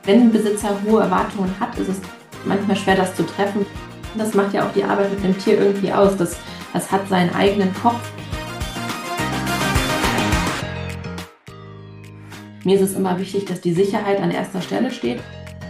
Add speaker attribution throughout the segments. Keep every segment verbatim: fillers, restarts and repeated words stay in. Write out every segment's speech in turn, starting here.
Speaker 1: Wenn ein Besitzer hohe Erwartungen hat, ist es manchmal schwer, das zu treffen. Das macht ja auch die Arbeit mit dem Tier irgendwie aus. Das, das hat seinen eigenen Kopf. Mir ist es immer wichtig, dass die Sicherheit an erster Stelle steht.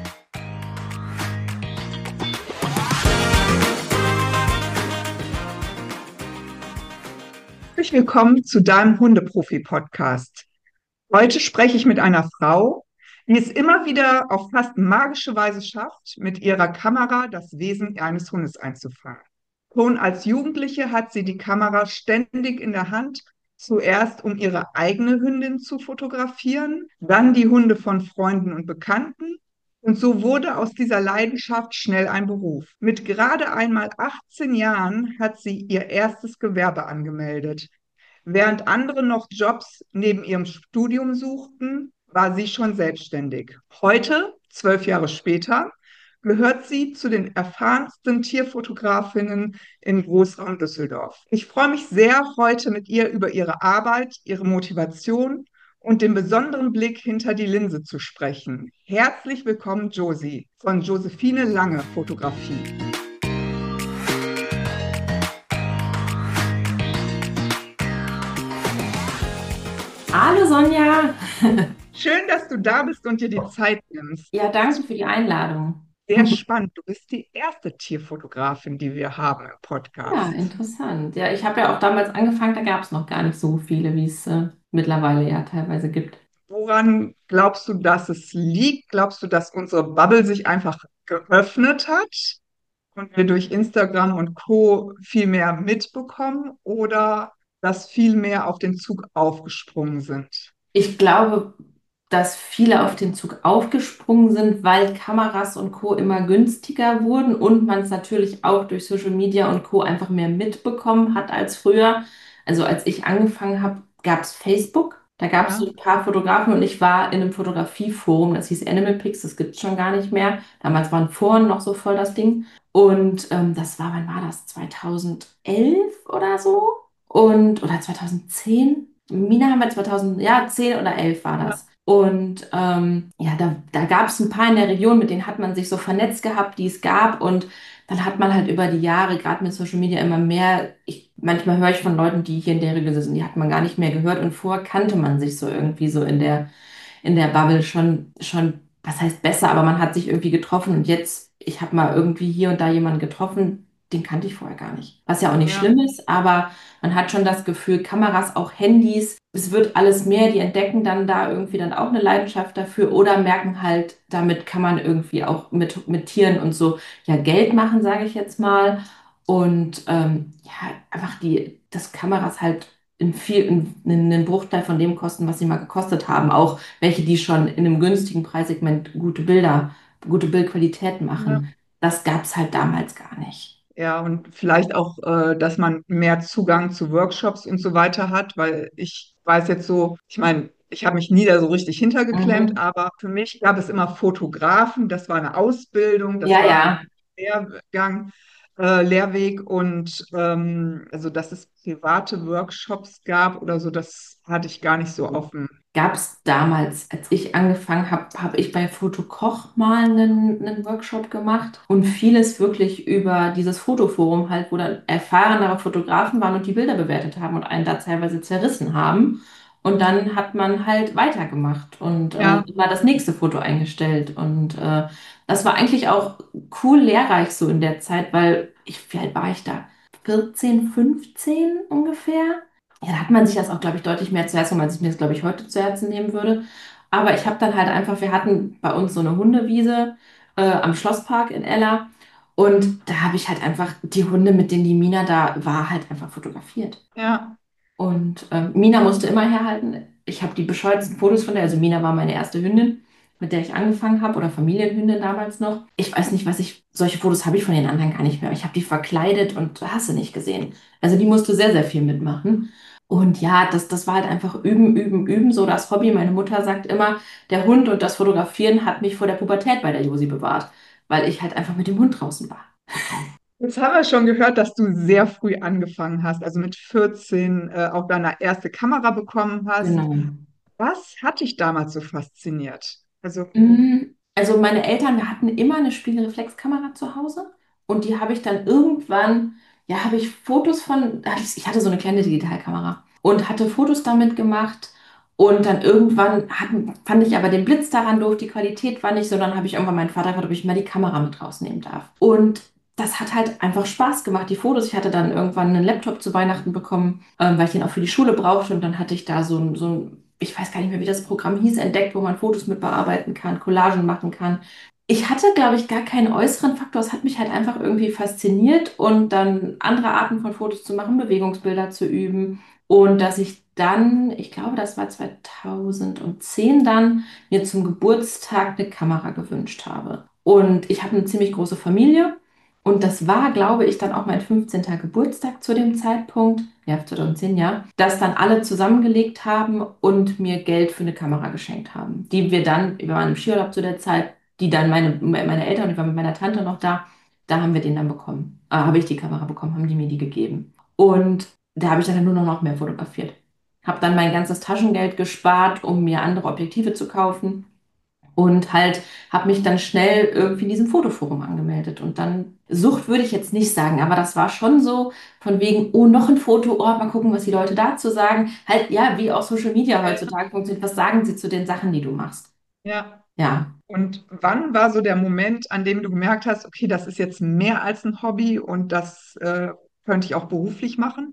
Speaker 2: Herzlich willkommen zu deinem Hundeprofi-Podcast. Heute spreche ich mit einer Frau, die es immer wieder auf fast magische Weise schafft, mit ihrer Kamera das Wesen eines Hundes einzufangen. Schon als Jugendliche hat sie die Kamera ständig in der Hand, zuerst um ihre eigene Hündin zu fotografieren, dann die Hunde von Freunden und Bekannten. Und so wurde aus dieser Leidenschaft schnell ein Beruf. Mit gerade einmal achtzehn Jahren hat sie ihr erstes Gewerbe angemeldet. Während andere noch Jobs neben ihrem Studium suchten, war sie schon selbstständig. Heute, zwölf Jahre später, gehört sie zu den erfahrensten Tierfotografinnen im Großraum Düsseldorf. Ich freue mich sehr, heute mit ihr über ihre Arbeit, ihre Motivation und den besonderen Blick hinter die Linse zu sprechen. Herzlich willkommen, Josie, von Josephine Lange Fotografie.
Speaker 1: Hallo Sonja!
Speaker 2: Schön, dass du da bist und dir die Zeit nimmst.
Speaker 1: Ja, danke für die Einladung.
Speaker 2: Sehr spannend. Du bist die erste Tierfotografin, die wir haben im
Speaker 1: Ja,
Speaker 2: Podcast.
Speaker 1: interessant. Ja, ich habe ja auch damals angefangen, da gab es noch gar nicht so viele, wie es äh, mittlerweile ja teilweise gibt.
Speaker 2: Woran glaubst du, dass es liegt? Glaubst du, dass unsere Bubble sich einfach geöffnet hat und wir durch Instagram und Co. viel mehr mitbekommen oder dass viel mehr auf den Zug aufgesprungen sind?
Speaker 1: Ich glaube, dass viele auf den Zug aufgesprungen sind, weil Kameras und Co. immer günstiger wurden und man es natürlich auch durch Social Media und Co. einfach mehr mitbekommen hat als früher. Also als ich angefangen habe, gab es Facebook. Da gab es so
Speaker 2: Ja,
Speaker 1: ein paar Fotografen und ich war in einem Fotografieforum, das hieß Animal Pics, das gibt es schon gar nicht mehr. Damals waren Foren noch so voll das Ding. Und ähm, das war, wann war das? zweitausendelf oder so? Und, oder zweitausendzehn? Mina haben wir zweitausend, ja, zehn oder elf war
Speaker 2: ja,
Speaker 1: das. Und ähm, ja, da, da gab es ein paar in der Region, mit denen hat man sich so vernetzt gehabt, die es gab. Und dann hat man halt über die Jahre, gerade mit Social Media, immer mehr. Ich, manchmal höre ich von Leuten, die hier in der Region sind, die hat man gar nicht mehr gehört. Und vorher kannte man sich so irgendwie so in der, in der Bubble schon, schon, was heißt besser, aber man hat sich irgendwie getroffen. Und jetzt, ich habe mal irgendwie hier und da jemanden getroffen, den kannte ich vorher gar nicht. Was ja auch nicht
Speaker 2: ja,
Speaker 1: schlimm ist, aber man hat schon das Gefühl, Kameras, auch Handys, es wird alles mehr, die entdecken dann da irgendwie dann auch eine Leidenschaft dafür oder merken halt, damit kann man irgendwie auch mit, mit Tieren und so ja Geld machen, sage ich jetzt mal. Und ähm, ja, einfach die, dass Kameras halt in viel, in, in einen Bruchteil von dem kosten, was sie mal gekostet haben. Auch welche, die schon in einem günstigen Preissegment gute Bilder, gute Bildqualität
Speaker 2: ja.
Speaker 1: machen. Das gab es halt damals gar nicht.
Speaker 2: Ja, und vielleicht auch, äh, dass man mehr Zugang zu Workshops und so weiter hat, weil ich weiß jetzt so, ich meine, ich habe mich nie da so richtig hintergeklemmt,
Speaker 1: Mhm.
Speaker 2: aber für mich gab es immer Fotografen, das war eine Ausbildung, das
Speaker 1: Ja,
Speaker 2: war ein
Speaker 1: ja.
Speaker 2: Lehrgang, äh, Lehrweg und ähm, also dass es private Workshops gab oder so, das hatte ich gar nicht so auf dem.
Speaker 1: Gab es damals, als ich angefangen habe, habe ich bei Fotokoch mal einen, einen Workshop gemacht und vieles wirklich über dieses Fotoforum halt, wo dann erfahrenere Fotografen waren und die Bilder bewertet haben und einen da teilweise zerrissen haben. Und dann hat man halt weitergemacht und äh,
Speaker 2: Ja,
Speaker 1: immer das nächste Foto eingestellt. Und äh, das war eigentlich auch cool lehrreich so in der Zeit, weil ich, wie alt war ich da? vierzehn, fünfzehn ungefähr. Ja, da hat man sich das auch, glaube ich, deutlich mehr zu Herzen genommen, als ich mir das, glaube ich, heute zu Herzen nehmen würde. Aber ich habe dann halt einfach, wir hatten bei uns so eine Hundewiese äh, am Schlosspark in Ella. Und da habe ich halt einfach die Hunde, mit denen die Mina da war, halt einfach fotografiert.
Speaker 2: ja.
Speaker 1: Und ähm, Mina musste immer herhalten. Ich habe die bescheuertsten Fotos von der. Also Mina war meine erste Hündin, mit der ich angefangen habe, oder Familienhündin damals noch. Ich weiß nicht, was ich, solche Fotos habe ich von den anderen gar nicht mehr. Ich habe die verkleidet und hast du nicht gesehen. Also die musste sehr, sehr viel mitmachen. Und ja, das, das war halt einfach üben, üben, üben, so das Hobby. Meine Mutter sagt immer, der Hund und das Fotografieren hat mich vor der Pubertät bei der Josi bewahrt, weil ich halt einfach mit dem Hund draußen war.
Speaker 2: Jetzt haben wir schon gehört, dass du sehr früh angefangen hast, also mit vierzehn äh, auch deine erste Kamera bekommen hast.
Speaker 1: Genau.
Speaker 2: Was hat dich damals so fasziniert? Also,
Speaker 1: Also meine Eltern, wir hatten immer eine Spiegelreflexkamera zu Hause und die habe ich dann irgendwann, ja, habe ich Fotos von, hatte ich ich hatte so eine kleine Digitalkamera und hatte Fotos damit gemacht und dann irgendwann hatten, fand ich aber den Blitz daran doof, die Qualität war nicht so, dann habe ich irgendwann meinen Vater gefragt, ob ich mal die Kamera mit rausnehmen darf. Und das hat halt einfach Spaß gemacht, die Fotos. Ich hatte dann irgendwann einen Laptop zu Weihnachten bekommen, ähm, weil ich den auch für die Schule brauchte und dann hatte ich da so ein, so ein ich weiß gar nicht mehr, wie das Programm hieß, entdeckt, wo man Fotos mit bearbeiten kann, Collagen machen kann. Ich hatte, glaube ich, gar keinen äußeren Faktor. Es hat mich halt einfach irgendwie fasziniert und dann andere Arten von Fotos zu machen, Bewegungsbilder zu üben. Und dass ich dann, ich glaube, das war zweitausendzehn dann, mir zum Geburtstag eine Kamera gewünscht habe. Und ich habe eine ziemlich große Familie. Und das war, glaube ich, dann auch mein fünfzehnter Geburtstag zu dem Zeitpunkt, ja, zweitausendzehn, ja, dass dann alle zusammengelegt haben und mir Geld für eine Kamera geschenkt haben, die wir dann, wir waren im Skiurlaub zu der Zeit, die dann meine, meine Eltern, und ich war mit meiner Tante noch da, da haben wir den dann bekommen. Äh, habe ich die Kamera bekommen, haben die mir die gegeben. Und da habe ich dann nur noch noch mehr fotografiert. Habe dann mein ganzes Taschengeld gespart, um mir andere Objektive zu kaufen und halt habe mich dann schnell irgendwie in diesem Fotoforum angemeldet. Und dann, Sucht würde ich jetzt nicht sagen, aber das war schon so von wegen, oh, noch ein Foto, oh, mal gucken, was die Leute dazu sagen. Halt, ja, wie auch Social Media
Speaker 2: Ja.
Speaker 1: heutzutage funktioniert. Was sagen sie zu den Sachen, die du machst?
Speaker 2: Ja.
Speaker 1: Ja.
Speaker 2: Und wann war so der Moment, an dem du gemerkt hast, okay, das ist jetzt mehr als ein Hobby und das äh, könnte ich auch beruflich machen?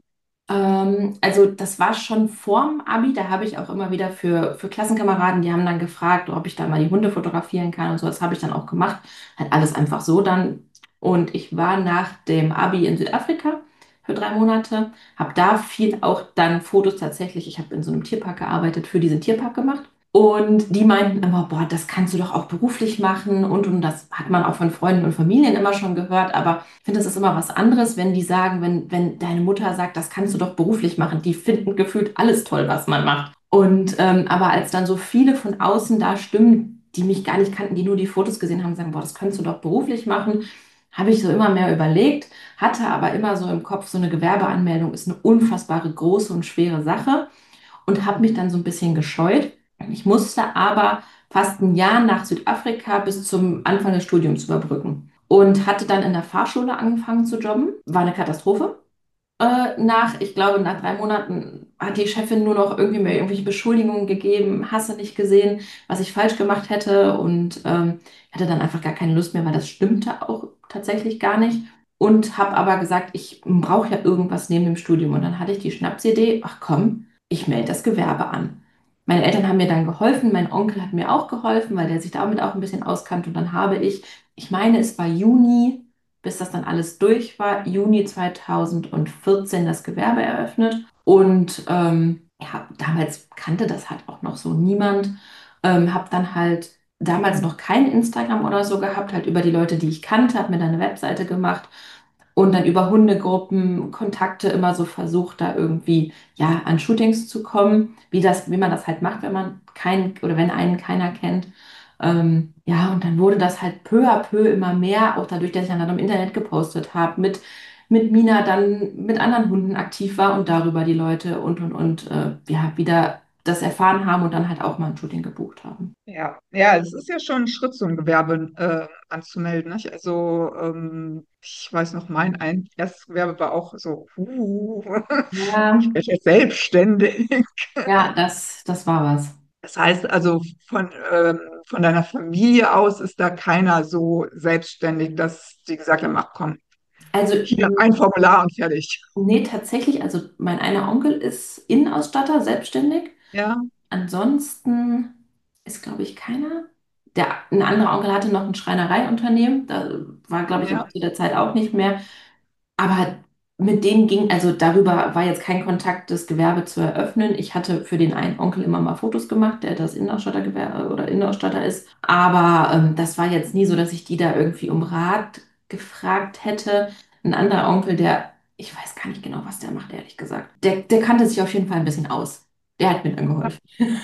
Speaker 1: Ähm, also das war schon vorm Abi, da habe ich auch immer wieder für, für Klassenkameraden, die haben dann gefragt, ob ich da mal die Hunde fotografieren kann und so. Das habe ich dann auch gemacht. Halt alles einfach so dann. Und ich war nach dem Abi in Südafrika für drei Monate, habe da viel auch dann Fotos tatsächlich, ich habe in so einem Tierpark gearbeitet, für diesen Tierpark gemacht. Und die meinten immer, boah, das kannst du doch auch beruflich machen und, und das hat man auch von Freunden und Familien immer schon gehört, aber ich finde, das ist immer was anderes, wenn die sagen, wenn, wenn deine Mutter sagt, das kannst du doch beruflich machen. Die finden gefühlt alles toll, was man macht. Und ähm, aber als dann so viele von außen da stimmen, die mich gar nicht kannten, die nur die Fotos gesehen haben, sagen, boah, das kannst du doch beruflich machen, habe ich so immer mehr überlegt, hatte aber immer so im Kopf, so eine Gewerbeanmeldung ist eine unfassbare große und schwere Sache und habe mich dann so ein bisschen gescheut. Ich musste aber fast ein Jahr nach Südafrika bis zum Anfang des Studiums überbrücken und hatte dann in der Fahrschule angefangen zu jobben. War eine Katastrophe. Äh, nach, ich glaube, nach drei Monaten hat die Chefin nur noch irgendwie mir irgendwelche Beschuldigungen gegeben, hast du nicht gesehen, was ich falsch gemacht hätte und ähm, hatte dann einfach gar keine Lust mehr, weil das stimmte auch tatsächlich gar nicht. Und habe aber gesagt, ich brauche ja irgendwas neben dem Studium. Und dann hatte ich die Schnapsidee, ach komm, ich melde das Gewerbe an. Meine Eltern haben mir dann geholfen, mein Onkel hat mir auch geholfen, weil der sich damit auch ein bisschen auskannte. Und dann habe ich, ich meine, es war Juni, bis das dann alles durch war, Juni zweitausendvierzehn das Gewerbe eröffnet. Und ähm, ja, damals kannte das halt auch noch so niemand. Ähm, habe dann halt damals noch kein Instagram oder so gehabt, halt über die Leute, die ich kannte, habe mir dann eine Webseite gemacht und dann über Hundegruppen, Kontakte immer so versucht, da irgendwie ja an Shootings zu kommen, wie das, wie man das halt macht, wenn man keinen oder wenn einen keiner kennt. Ähm, ja, und dann wurde das halt peu à peu immer mehr, auch dadurch, dass ich dann im Internet gepostet habe, mit, mit Mina dann mit anderen Hunden aktiv war und darüber die Leute und und und äh, ja, wieder das erfahren haben und dann halt auch mal ein Shooting gebucht haben.
Speaker 2: Ja, ja, es ist ja schon ein Schritt, so ein Gewerbe äh, anzumelden. Nicht? Also ähm, ich weiß noch, mein ein erstes Gewerbe war auch so, uh,
Speaker 1: Ja,
Speaker 2: ich werde jetzt selbstständig.
Speaker 1: ja, das, das war was.
Speaker 2: Das heißt also, von, ähm, von deiner Familie aus ist da keiner so selbstständig, dass die gesagt haben, ach komm,
Speaker 1: Also
Speaker 2: hier ein Formular und fertig.
Speaker 1: nee, tatsächlich, also mein einer Onkel ist Innenausstatter, selbstständig.
Speaker 2: Ja,
Speaker 1: Ansonsten ist, glaube ich, keiner. Der, ein anderer Onkel hatte noch ein Schreinereiunternehmen, da war, glaube ich, aber
Speaker 2: ja,
Speaker 1: zu der Zeit auch nicht mehr. Aber mit denen ging, also darüber war jetzt kein Kontakt, das Gewerbe zu eröffnen. Ich hatte für den einen Onkel immer mal Fotos gemacht, der das Innenausstattergewerbe oder Innenausstatter ist. Aber ähm, das war jetzt nie so, dass ich die da irgendwie um Rat gefragt hätte. Ein anderer Onkel, der, ich weiß gar nicht genau, was der macht, ehrlich gesagt. Der, der kannte sich auf jeden Fall ein bisschen aus. Der hat mir dann geholfen.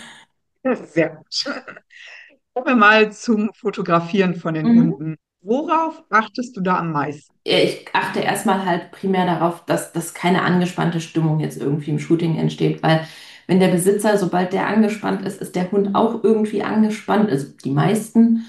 Speaker 2: sehr gut. Kommen wir mal zum Fotografieren von den
Speaker 1: Mhm.
Speaker 2: Hunden. Worauf achtest du da am meisten?
Speaker 1: Ja, ich achte erstmal halt primär darauf, dass, dass keine angespannte Stimmung jetzt irgendwie im Shooting entsteht, weil wenn der Besitzer, sobald der angespannt ist, ist der Hund auch irgendwie angespannt, also die meisten.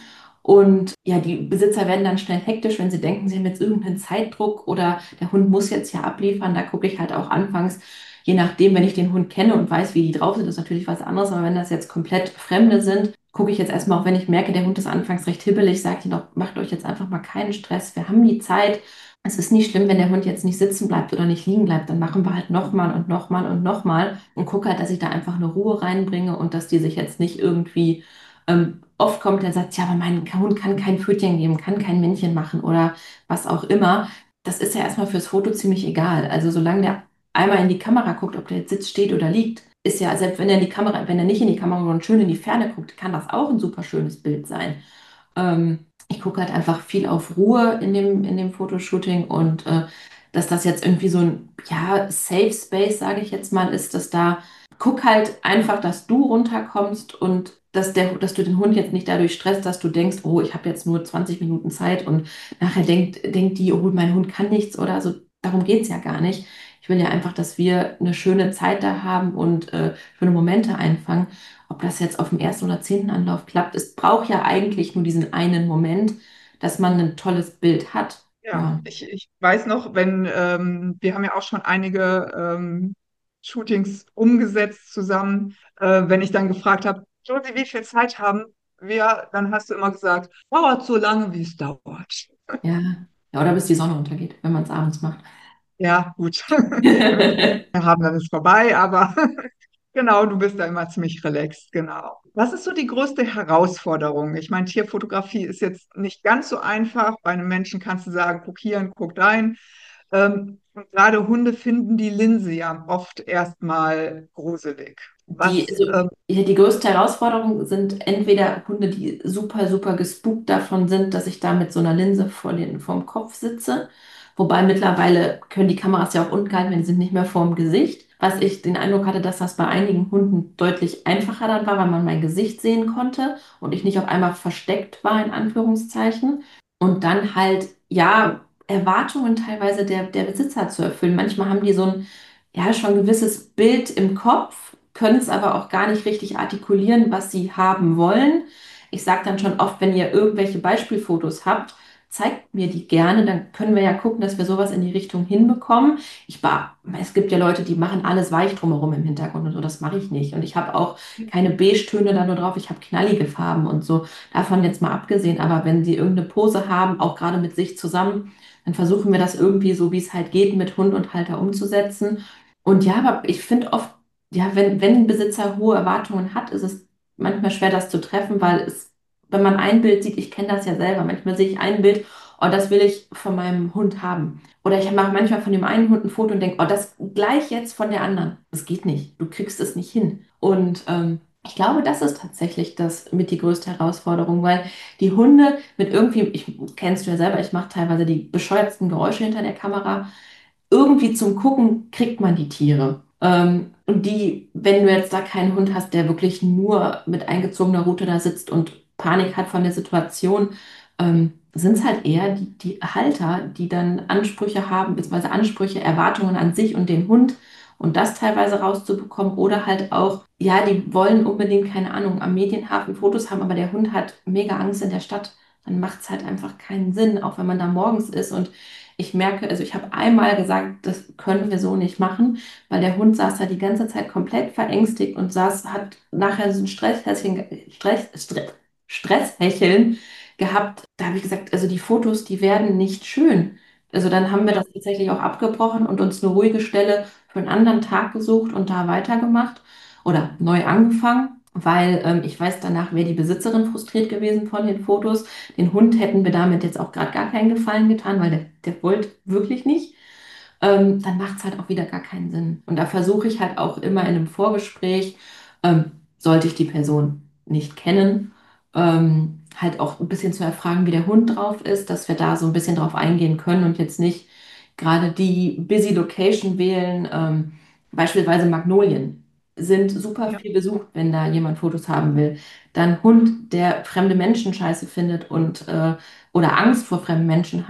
Speaker 1: Und ja, die Besitzer werden dann schnell hektisch, wenn sie denken, sie haben jetzt irgendeinen Zeitdruck oder der Hund muss jetzt ja abliefern. Da gucke ich halt auch anfangs, je nachdem, wenn ich den Hund kenne und weiß, wie die drauf sind, ist natürlich was anderes. Aber wenn das jetzt komplett Fremde sind, gucke ich jetzt erstmal, auch wenn ich merke, der Hund ist anfangs recht hibbelig, sage ich noch, macht euch jetzt einfach mal keinen Stress. Wir haben die Zeit. Es ist nicht schlimm, wenn der Hund jetzt nicht sitzen bleibt oder nicht liegen bleibt. Dann machen wir halt nochmal und nochmal und nochmal und gucke halt, dass ich da einfach eine Ruhe reinbringe und dass die sich jetzt nicht irgendwie ähm, oft kommt der Satz, ja, aber mein Hund kann kein Pfötchen geben, kann kein Männchen machen oder was auch immer. Das ist ja erstmal fürs Foto ziemlich egal. Also solange der einmal in die Kamera guckt, ob der jetzt sitzt, steht oder liegt, ist ja, selbst wenn er in die Kamera, wenn er nicht in die Kamera, sondern schön in die Ferne guckt, kann das auch ein super schönes Bild sein. Ähm, ich gucke halt einfach viel auf Ruhe in dem, in dem Fotoshooting und äh, dass das jetzt irgendwie so ein, ja, Safe Space, sage ich jetzt mal, ist, dass da, guck halt einfach, dass du runterkommst und dass der, dass du den Hund jetzt nicht dadurch stresst, dass du denkst, oh, ich habe jetzt nur zwanzig Minuten Zeit und nachher denkt, denkt die, oh, mein Hund kann nichts oder so. Darum geht es ja gar nicht. Ich will ja einfach, dass wir eine schöne Zeit da haben und äh, schöne Momente einfangen. Ob das jetzt auf dem ersten oder zehnten Anlauf klappt, es braucht ja eigentlich nur diesen einen Moment, dass man ein tolles Bild hat.
Speaker 2: Ja,
Speaker 1: Ja,
Speaker 2: ich, ich weiß noch, wenn ähm, wir haben ja auch schon einige ähm, Shootings umgesetzt zusammen. Äh, wenn ich dann gefragt habe, Josi, wie viel Zeit haben wir, dann hast du immer gesagt, dauert so lange, wie es dauert.
Speaker 1: ja. Ja, oder bis die Sonne untergeht, wenn man es abends macht.
Speaker 2: Ja, gut. Wenn wir haben, dann ist vorbei, aber genau, du bist da immer ziemlich relaxed, genau. Was ist so die größte Herausforderung? Ich meine, Tierfotografie ist jetzt nicht ganz so einfach. Bei einem Menschen kannst du sagen, guck hier und guck dahin. Ähm, und gerade Hunde finden die Linse ja oft erstmal gruselig.
Speaker 1: Die,
Speaker 2: Was,
Speaker 1: also,
Speaker 2: ähm,
Speaker 1: ja, die größte Herausforderung sind entweder Hunde, die super, super gespukt davon sind, dass ich da mit so einer Linse vor den, vorm Kopf sitze. Wobei mittlerweile können die Kameras ja auch unten gehalten werden, die sind nicht mehr vorm Gesicht. Was ich den Eindruck hatte, dass das bei einigen Hunden deutlich einfacher dann war, weil man mein Gesicht sehen konnte und ich nicht auf einmal versteckt war, in Anführungszeichen. Und dann halt, ja, Erwartungen teilweise der, der Besitzer zu erfüllen. Manchmal haben die so ein, ja, schon ein gewisses Bild im Kopf, können es aber auch gar nicht richtig artikulieren, was sie haben wollen. Ich sage dann schon oft, wenn ihr irgendwelche Beispielfotos habt, zeigt mir die gerne, dann können wir ja gucken, dass wir sowas in die Richtung hinbekommen. Ich war, es gibt ja Leute, die machen alles weich drumherum im Hintergrund und so, das mache ich nicht. Und ich habe auch keine Beige-Töne da nur drauf, ich habe knallige Farben und so. Davon jetzt mal abgesehen, aber wenn sie irgendeine Pose haben, auch gerade mit sich zusammen, dann versuchen wir das irgendwie so, wie es halt geht, mit Hund und Halter umzusetzen. Und ja, aber ich finde oft, ja, wenn, wenn ein Besitzer hohe Erwartungen hat, ist es manchmal schwer, das zu treffen, weil es, wenn man ein Bild sieht, ich kenne das ja selber, manchmal sehe ich ein Bild, oh, das will ich von meinem Hund haben. Oder ich mache manchmal von dem einen Hund ein Foto und denke, oh, das gleich jetzt von der anderen. Das geht nicht. Du kriegst es nicht hin. Und ähm, ich glaube, das ist tatsächlich das mit die größte Herausforderung, weil die Hunde mit irgendwie, ich kennst du ja selber, ich mache teilweise die bescheuertsten Geräusche hinter der Kamera. Irgendwie zum Gucken kriegt man die Tiere. Ähm, und die, wenn du jetzt da keinen Hund hast, der wirklich nur mit eingezogener Rute da sitzt und Panik hat von der Situation, ähm, sind es halt eher die, die Halter, die dann Ansprüche haben, beziehungsweise Ansprüche, Erwartungen an sich und den Hund und das teilweise rauszubekommen oder halt auch, ja, die wollen unbedingt, keine Ahnung, am Medienhafen Fotos haben, aber der Hund hat mega Angst in der Stadt. Dann macht es halt einfach keinen Sinn, auch wenn man da morgens ist und ich merke, also ich habe einmal gesagt, das können wir so nicht machen, weil der Hund saß da die ganze Zeit komplett verängstigt und saß, hat nachher so ein Stresshäschen, Stress, Stress, Stresshecheln gehabt. Da habe ich gesagt, also die Fotos, die werden nicht schön. Also dann haben wir
Speaker 2: ja,
Speaker 1: das tatsächlich auch abgebrochen und uns eine ruhige Stelle für einen anderen Tag gesucht und da weitergemacht oder neu angefangen, weil ähm, ich weiß, danach wäre die Besitzerin frustriert gewesen von den Fotos. Den Hund hätten wir damit jetzt auch gerade gar keinen Gefallen getan, weil der, der wollte wirklich nicht. Ähm, dann macht es halt auch wieder gar keinen Sinn. Und da versuche ich halt auch immer in einem Vorgespräch, ähm, sollte ich die Person nicht kennen, ähm, halt auch ein bisschen zu erfragen, wie der Hund drauf ist, dass wir da so ein bisschen drauf eingehen können und jetzt nicht gerade die Busy Location wählen, ähm, beispielsweise Magnolien sind super
Speaker 2: ja,
Speaker 1: viel besucht, wenn da jemand Fotos haben will. Dann Hund, der fremde Menschen scheiße findet und äh, oder Angst vor fremden Menschen hat,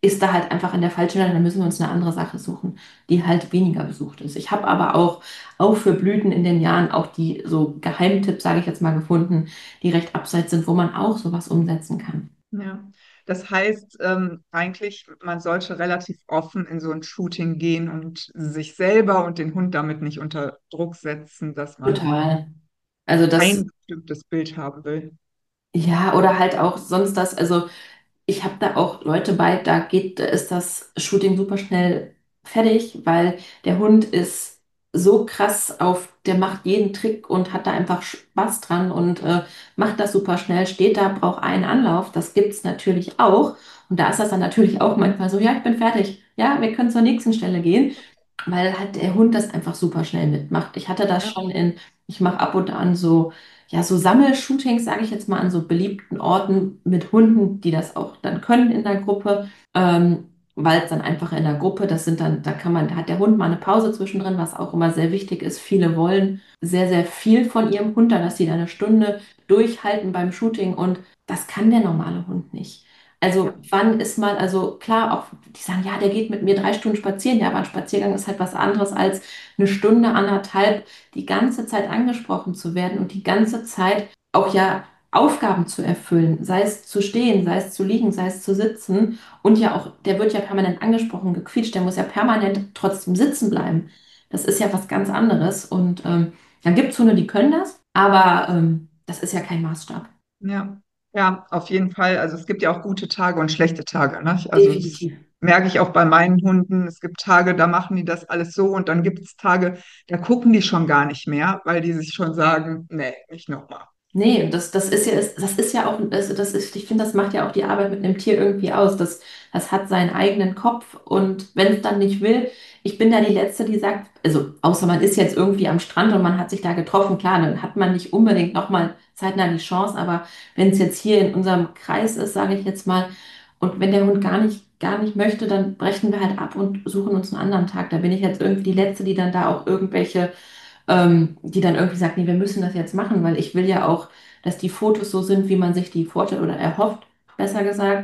Speaker 1: ist da halt einfach an der falschen Stelle, dann müssen wir uns eine andere Sache suchen, die halt weniger besucht ist. Ich habe aber auch, auch für Blüten in den Jahren auch die so Geheimtipps, sage ich jetzt mal, gefunden, die recht abseits sind, wo man auch sowas umsetzen kann.
Speaker 2: Ja. Das heißt, ähm, eigentlich, man sollte relativ offen in so ein Shooting gehen und sich selber und den Hund damit nicht unter Druck setzen, dass man
Speaker 1: Total. Also das,
Speaker 2: ein bestimmtes Bild haben will.
Speaker 1: ja, oder halt auch sonst das, also ich habe da auch Leute bei, da geht, da ist das Shooting super schnell fertig, weil der Hund ist so krass auf, der macht jeden Trick und hat da einfach Spaß dran und äh, macht das super schnell, steht da, braucht einen Anlauf. Das gibt's natürlich auch. Und da ist das dann natürlich auch manchmal so, ja, ich bin fertig. Ja, wir können zur nächsten Stelle gehen, weil halt der Hund das einfach super schnell mitmacht. Ich hatte das
Speaker 2: Ja.
Speaker 1: schon in, ich mache ab und an so ja, so Sammelshootings, sage ich jetzt mal, an so beliebten Orten mit Hunden, die das auch dann können in der Gruppe, ähm, weil es dann einfach in der Gruppe, das sind dann, da kann man, da hat der Hund mal eine Pause zwischendrin, was auch immer sehr wichtig ist. Viele wollen sehr, sehr viel von ihrem Hund, dann, dass sie da eine Stunde durchhalten beim Shooting und das kann der normale Hund nicht. Also
Speaker 2: Ja.
Speaker 1: wann ist mal, also klar, auch die sagen, ja, der geht mit mir drei Stunden spazieren, ja, aber ein Spaziergang ist halt was anderes als eine Stunde, anderthalb die ganze Zeit angesprochen zu werden und die ganze Zeit auch ja Aufgaben zu erfüllen, sei es zu stehen, sei es zu liegen, sei es zu sitzen und ja auch, der wird ja permanent angesprochen, gequietscht, der muss ja permanent trotzdem sitzen bleiben. Das ist ja was ganz anderes und ähm, dann gibt es Hunde, die können das, aber ähm, das ist ja kein Maßstab.
Speaker 2: Ja, ja, auf jeden Fall. Also es gibt ja auch gute Tage und schlechte Tage, ne? Also das
Speaker 1: Definitiv.
Speaker 2: merke ich auch bei meinen Hunden. Es gibt Tage, da machen die das alles so und dann gibt es Tage, da gucken die schon gar nicht mehr, weil die sich schon sagen, nee, nicht nochmal.
Speaker 1: Nee, das, das ist ja, das ist ja auch, das, das ist, ich finde, das macht ja auch die Arbeit mit einem Tier irgendwie aus. Das, das hat seinen eigenen Kopf und wenn es dann nicht will, ich bin da die Letzte, die sagt, also außer man ist jetzt irgendwie am Strand und man hat sich da getroffen, klar, dann hat man nicht unbedingt nochmal zeitnah die Chance, aber wenn es jetzt hier in unserem Kreis ist, sage ich jetzt mal, und wenn der Hund gar nicht, gar nicht möchte, dann brechen wir halt ab und suchen uns einen anderen Tag. Da bin ich jetzt irgendwie die Letzte, die dann da auch irgendwelche ähm, die dann irgendwie sagt, nee, wir müssen das jetzt machen, weil ich will ja auch, dass die Fotos so sind, wie man sich die vorstellt oder erhofft, besser gesagt,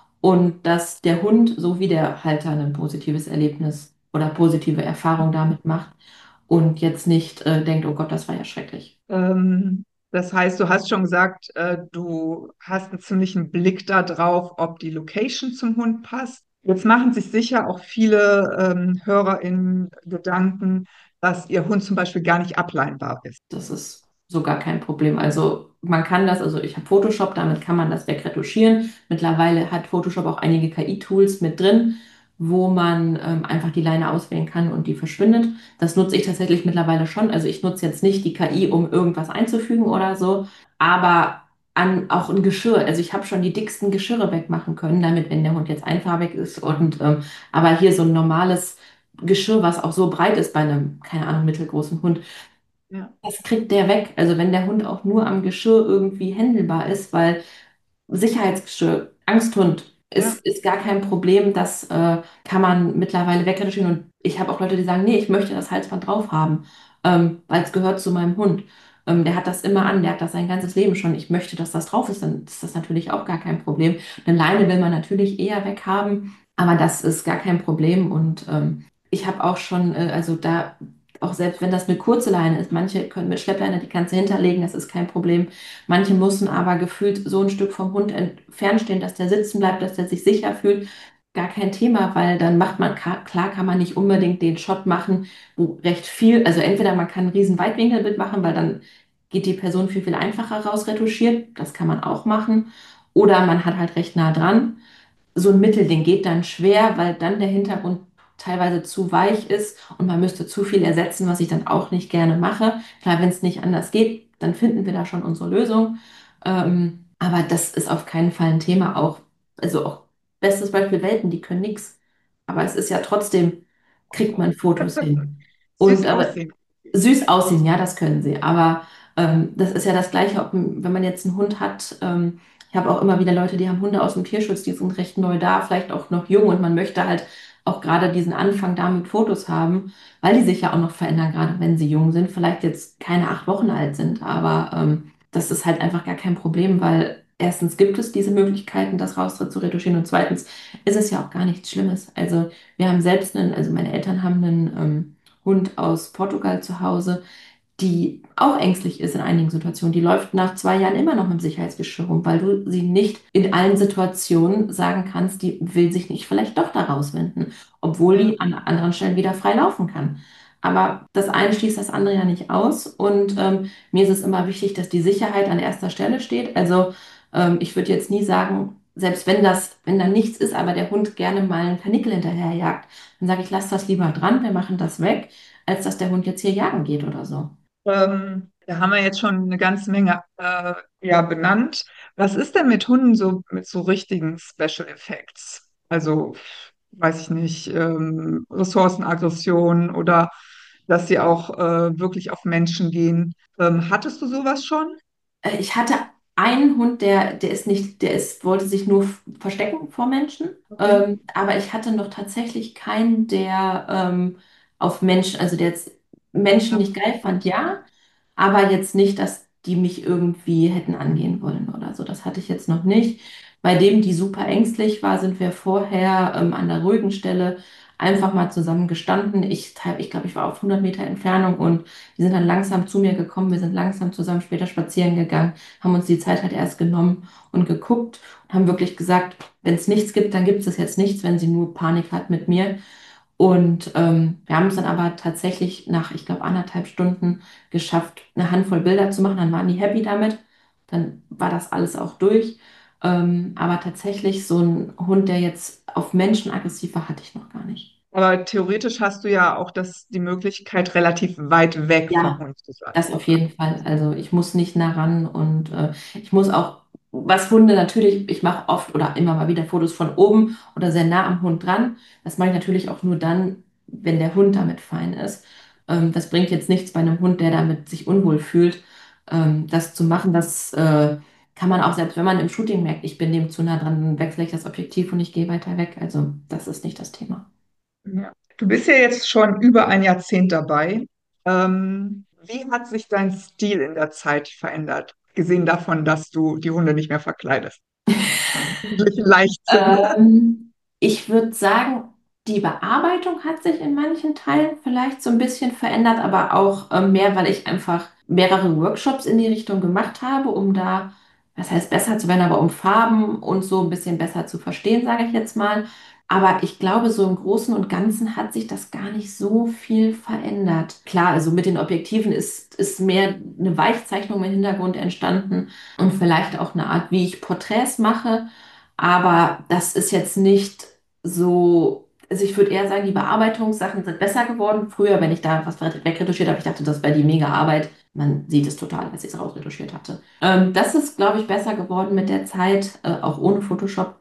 Speaker 1: und dass der Hund so wie der Halter ein positives Erlebnis oder positive Erfahrung damit macht und jetzt nicht äh, denkt, oh Gott, das war ja schrecklich.
Speaker 2: Ähm, Das heißt, du hast schon gesagt, äh, du hast einen ziemlichen Blick darauf, ob die Location zum Hund passt. Jetzt machen sich sicher auch viele ähm, HörerInnen Gedanken, dass ihr Hund zum Beispiel gar nicht ableinbar ist.
Speaker 1: Das ist so gar kein Problem. Also man kann das, also ich habe Photoshop, damit kann man das wegretuschieren. Mittlerweile hat Photoshop auch einige K I-Tools mit drin, wo man ähm, einfach die Leine auswählen kann und die verschwindet. Das nutze ich tatsächlich mittlerweile schon. Also ich nutze jetzt nicht die K I, um irgendwas einzufügen oder so, aber an auch ein Geschirr. Also ich habe schon die dicksten Geschirre wegmachen können, damit, wenn der Hund jetzt einfarbig ist und ähm, aber hier so ein normales Geschirr, was auch so breit ist bei einem, keine Ahnung, mittelgroßen Hund,
Speaker 2: Ja,
Speaker 1: das kriegt der weg. Also wenn der Hund auch nur am Geschirr irgendwie händelbar ist, weil Sicherheitsgeschirr, Angsthund
Speaker 2: ja,
Speaker 1: ist, ist gar kein Problem. Das äh, kann man mittlerweile wegretuschieren. Und ich habe auch Leute, die sagen, nee, ich möchte das Halsband drauf haben, ähm, weil es gehört zu meinem Hund. Ähm, der hat das immer an, der hat das sein ganzes Leben schon. Ich möchte, dass das drauf ist, dann ist das natürlich auch gar kein Problem. Eine Leine will man natürlich eher weghaben, aber das ist gar kein Problem. Und ähm, ich habe auch schon, äh, also da, auch selbst wenn das eine kurze Leine ist, manche können mit Schleppleine, die kannst du hinterlegen, das ist kein Problem. Manche müssen aber gefühlt so ein Stück vom Hund entfernt stehen, dass der sitzen bleibt, dass der sich sicher fühlt. Gar kein Thema, weil dann macht man, ka- klar kann man nicht unbedingt den Shot machen, wo recht viel, also entweder man kann ein riesen Weitwinkelbild machen, weil dann geht die Person viel, viel einfacher rausretuschiert, das kann man auch machen. Oder man hat halt recht nah dran so ein Mittelding geht dann schwer, weil dann der Hintergrund teilweise zu weich ist und man müsste zu viel ersetzen, was ich dann auch nicht gerne mache. Klar, wenn es nicht anders geht, dann finden wir da schon unsere Lösung. Ähm, aber das ist auf keinen Fall ein Thema. Auch, also auch bestes Beispiel Welpen, die können nichts. Aber es ist ja trotzdem, kriegt man Fotos hin. Und
Speaker 2: süß
Speaker 1: aber
Speaker 2: aussehen.
Speaker 1: süß aussehen, ja, das können sie. Aber ähm, das ist ja das Gleiche, ob, wenn man jetzt einen Hund hat. Ähm, ich habe auch immer wieder Leute, die haben Hunde aus dem Tierschutz, die sind recht neu da, vielleicht auch noch jung und man möchte halt auch gerade diesen Anfang da mit Fotos haben, weil die sich ja auch noch verändern, gerade wenn sie jung sind, vielleicht jetzt keine acht Wochen alt sind, aber ähm, das ist halt einfach gar kein Problem, weil erstens gibt es diese Möglichkeiten, das Raustritt zu retuschieren und zweitens ist es ja auch gar nichts Schlimmes. Also wir haben selbst einen, also meine Eltern haben einen ähm, Hund aus Portugal zu Hause, die auch ängstlich ist in einigen Situationen. Die läuft nach zwei Jahren immer noch mit dem Sicherheitsgeschirr rum, weil du sie nicht in allen Situationen sagen kannst, die will sich nicht vielleicht doch da rauswinden, obwohl
Speaker 2: Ja.
Speaker 1: die an anderen Stellen wieder frei laufen kann. Aber das eine schließt das andere ja nicht aus. Und ähm, mir ist es immer wichtig, dass die Sicherheit an erster Stelle steht. Also ähm, ich würde jetzt nie sagen, selbst wenn das, wenn da nichts ist, aber der Hund gerne mal einen Kanickel hinterherjagt, dann sage ich, lass das lieber dran, wir machen das weg, als dass der Hund jetzt hier jagen geht oder so.
Speaker 2: Ähm, da haben wir jetzt schon eine ganze Menge äh, ja, benannt. Was ist denn mit Hunden so mit so richtigen Special Effects? Also, weiß ich nicht, ähm, Ressourcenaggression oder dass sie auch äh, wirklich auf Menschen gehen. Ähm, hattest du sowas schon?
Speaker 1: Äh, Ich hatte einen Hund, der, der ist nicht, der ist, wollte sich nur f- verstecken vor Menschen.
Speaker 2: Okay.
Speaker 1: Ähm, aber ich hatte noch tatsächlich keinen, der ähm, auf Menschen, also der jetzt Menschen
Speaker 2: Ja,
Speaker 1: nicht geil fand, ja, aber jetzt nicht, dass die mich irgendwie hätten angehen wollen oder so. Das hatte ich jetzt noch nicht. Bei dem, die super ängstlich war, sind wir vorher ähm, an der ruhigen Stelle einfach mal zusammen gestanden. Ich, teil- ich glaube, ich war auf hundert Meter Entfernung und die sind dann langsam zu mir gekommen. Wir sind langsam zusammen später spazieren gegangen, haben uns die Zeit halt erst genommen und geguckt und haben wirklich gesagt, wenn es nichts gibt, dann gibt es jetzt nichts, wenn sie nur Panik hat mit mir. Und ähm, wir haben es dann aber tatsächlich nach, ich glaube, anderthalb Stunden geschafft, eine Handvoll Bilder zu machen. Dann waren die happy damit. Dann war das alles auch durch. Ähm, aber tatsächlich so ein Hund, der jetzt auf Menschen aggressiv war, hatte ich noch gar nicht.
Speaker 2: aber theoretisch hast du ja auch das, die Möglichkeit, relativ weit weg vom
Speaker 1: Ja,
Speaker 2: Hund zu sein.
Speaker 1: das auf jeden Fall. Also ich muss nicht nah ran und äh, ich muss auch, was Hunde natürlich, ich mache oft oder immer mal wieder Fotos von oben oder sehr nah am Hund dran. Das mache ich natürlich auch nur dann, wenn der Hund damit fein ist. Ähm, das bringt jetzt nichts bei einem Hund, der damit sich unwohl fühlt, ähm, das zu machen. Das äh, kann man auch, selbst wenn man im Shooting merkt, ich bin dem zu nah dran, dann wechsle ich das Objektiv und ich gehe weiter weg. Also das ist nicht das Thema.
Speaker 2: Ja. Du bist ja jetzt schon über ein Jahrzehnt dabei. Ähm, wie hat sich dein Stil in der Zeit verändert? Gesehen davon, dass du die Hunde nicht mehr verkleidest. Einen jugendlichen Leichtsinn.
Speaker 1: Ähm, Ich würde sagen, die Bearbeitung hat sich in manchen Teilen vielleicht so ein bisschen verändert, aber auch ähm, mehr, weil ich einfach mehrere Workshops in die Richtung gemacht habe, um da, was heißt besser zu werden, aber um Farben und so ein bisschen besser zu verstehen, sage ich jetzt mal. Aber ich glaube, so im Großen und Ganzen hat sich das gar nicht so viel verändert. Klar, also mit den Objektiven ist, ist mehr eine Weichzeichnung im Hintergrund entstanden und vielleicht auch eine Art, wie ich Porträts mache. Aber das ist jetzt nicht so, also ich würde eher sagen, die Bearbeitungssachen sind besser geworden. Früher, wenn ich da was wegretuschiert habe, ich dachte, das wäre die mega Arbeit. Man sieht es total, als ich es rausretuschiert hatte. Ähm, das ist, glaube ich, besser geworden mit der Zeit, äh, auch ohne Photoshop.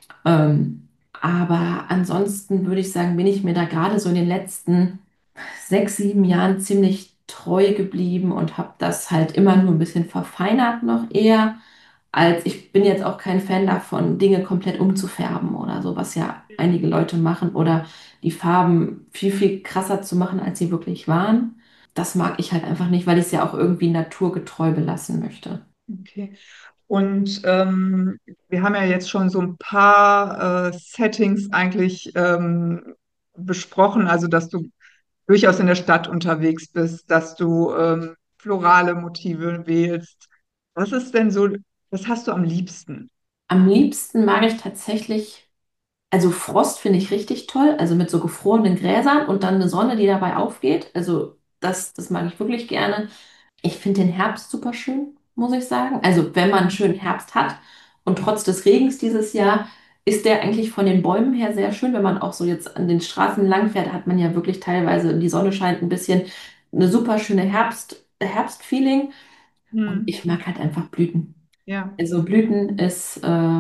Speaker 1: Ähm, aber ansonsten würde ich sagen, bin ich mir da gerade so in den letzten sechs, sieben Jahren ziemlich treu geblieben und habe das halt immer nur ein bisschen verfeinert noch eher als ich bin jetzt auch kein Fan davon, Dinge komplett umzufärben oder so, was ja einige Leute machen oder die Farben viel, viel krasser zu machen, als sie wirklich waren. Das mag ich halt einfach nicht, weil ich es ja auch irgendwie naturgetreu belassen möchte.
Speaker 2: Okay. Und ähm, wir haben ja jetzt schon so ein paar äh, Settings eigentlich ähm, besprochen, also dass du durchaus in der Stadt unterwegs bist, dass du ähm, florale Motive wählst. Was ist denn so, was hast du am liebsten?
Speaker 1: Am liebsten mag ich tatsächlich, also Frost finde ich richtig toll, also mit so gefrorenen Gräsern und dann eine Sonne, die dabei aufgeht. Also das, das mag ich wirklich gerne. Ich finde den Herbst super schön, muss ich sagen. Also wenn man einen schönen Herbst hat und trotz des Regens dieses Jahr ist der eigentlich von den Bäumen her sehr schön. Wenn man auch so jetzt an den Straßen lang fährt, hat man ja wirklich teilweise, die Sonne scheint ein bisschen, eine super schöne Herbst, Herbstfeeling. Und
Speaker 2: Hm.
Speaker 1: ich mag halt einfach Blüten.
Speaker 2: Ja,
Speaker 1: Also Blüten ist, äh,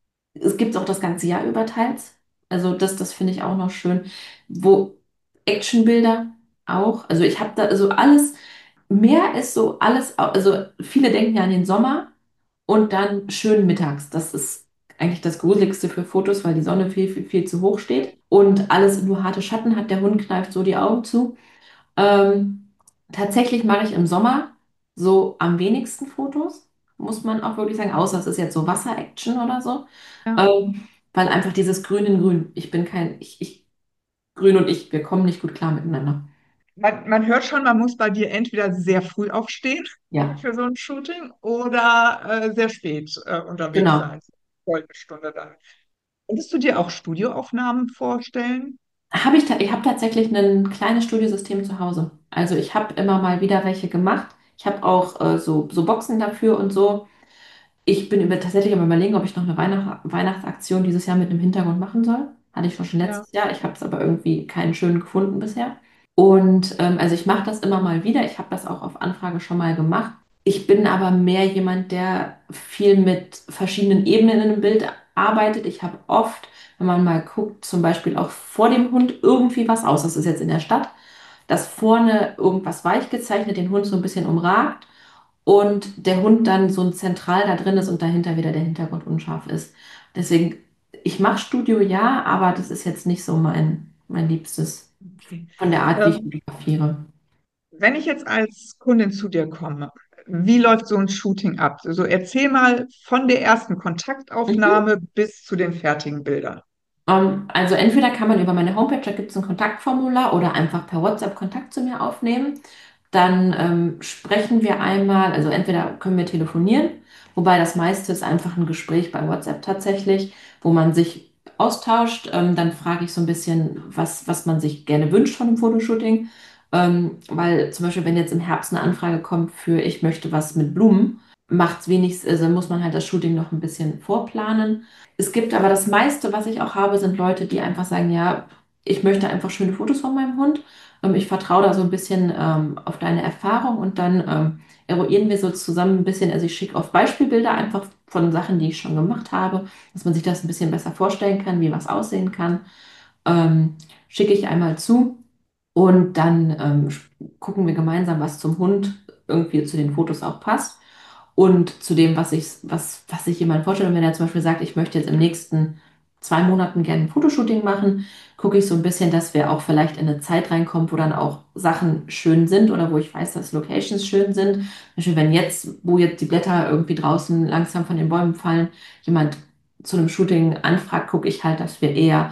Speaker 1: es gibt auch das ganze Jahr über teils. Also das, das finde ich auch noch schön. Wo Actionbilder auch. Also ich habe da also alles. Meer ist so alles, also viele denken ja an den Sommer und dann schön mittags. Das ist eigentlich das Gruseligste für Fotos, weil die Sonne viel, viel, viel zu hoch steht und alles nur harte Schatten hat. Der Hund kneift so die Augen zu. Ähm, Tatsächlich mache ich im Sommer so am wenigsten Fotos. muss man auch wirklich sagen, außer es ist jetzt so Wasser-Action oder so.
Speaker 2: Ja.
Speaker 1: Ähm, weil einfach dieses Grün in Grün, ich bin kein, ich, ich, Grün und ich, wir kommen nicht gut klar miteinander.
Speaker 2: Man, man hört schon, man muss bei dir entweder sehr früh aufstehen
Speaker 1: Ja,
Speaker 2: für so ein Shooting oder äh, sehr spät äh, unterwegs
Speaker 1: genau.
Speaker 2: sein. Goldene Stunde dann. Könntest du dir auch Studioaufnahmen vorstellen?
Speaker 1: Habe ich, ta ich habe tatsächlich ein kleines Studiosystem zu Hause. Also ich habe immer mal wieder welche gemacht. Ich habe auch äh, so, so Boxen dafür und so. Ich bin über, tatsächlich am Überlegen, ob ich noch eine Weihnacht Weihnachtsaktion dieses Jahr mit einem Hintergrund machen soll. Hatte ich schon
Speaker 2: Ja.
Speaker 1: letztes Jahr. Ich habe es aber irgendwie keinen schönen gefunden bisher. Und ähm, also ich mache das immer mal wieder. Ich habe das auch auf Anfrage schon mal gemacht. Ich bin aber mehr jemand, der viel mit verschiedenen Ebenen in einem Bild arbeitet. Ich habe oft, wenn man mal guckt, zum Beispiel auch vor dem Hund irgendwie was aus. Das ist jetzt in der Stadt, dass vorne irgendwas weich gezeichnet, den Hund so ein bisschen umragt und der Hund dann so zentral da drin ist und dahinter wieder der Hintergrund unscharf ist. Deswegen, ich mache Studio ja, aber das ist jetzt nicht so mein, mein Liebstes
Speaker 2: Okay.
Speaker 1: von der Art, wie ich
Speaker 2: Ähm,
Speaker 1: fotografiere.
Speaker 2: Wenn ich jetzt als Kundin zu dir komme, wie läuft so ein Shooting ab? Also erzähl mal von der ersten
Speaker 1: Mhm.
Speaker 2: Kontaktaufnahme bis zu den fertigen Bildern.
Speaker 1: Ähm, also entweder kann man über meine Homepage, da gibt es ein Kontaktformular oder einfach per WhatsApp Kontakt zu mir aufnehmen. Dann ähm, sprechen wir einmal, also entweder können wir telefonieren, wobei das meiste ist einfach ein Gespräch bei WhatsApp tatsächlich, wo man sich austauscht. Ähm, dann frage ich so ein bisschen, was, was man sich gerne wünscht von einem Fotoshooting. Ähm, weil zum Beispiel, wenn jetzt im Herbst eine Anfrage kommt für ich möchte was mit Blumen, macht es wenig, also muss man halt das Shooting noch ein bisschen vorplanen. Es gibt aber das meiste, was ich auch habe, sind Leute, die einfach sagen, ja, ich möchte einfach schöne Fotos von meinem Hund. Ähm, ich vertraue da so ein bisschen ähm, auf deine Erfahrung und dann ähm, eruieren wir so zusammen ein bisschen. Also ich schicke oft Beispielbilder einfach von Sachen, die ich schon gemacht habe, dass man sich das ein bisschen besser vorstellen kann, wie was aussehen kann. Ähm, schicke ich einmal zu und dann ähm, gucken wir gemeinsam, was zum Hund irgendwie zu den Fotos auch passt und zu dem, was ich, was, was sich jemand vorstellt. Und wenn er zum Beispiel sagt, ich möchte jetzt im nächsten zwei Monaten gerne ein Fotoshooting machen, gucke ich so ein bisschen, dass wir auch vielleicht in eine Zeit reinkommen, wo dann auch Sachen schön sind oder wo ich weiß, dass Locations schön sind. Zum Beispiel, wenn jetzt, wo jetzt die Blätter irgendwie draußen langsam von den Bäumen fallen, jemand zu einem Shooting anfragt, gucke ich halt, dass wir eher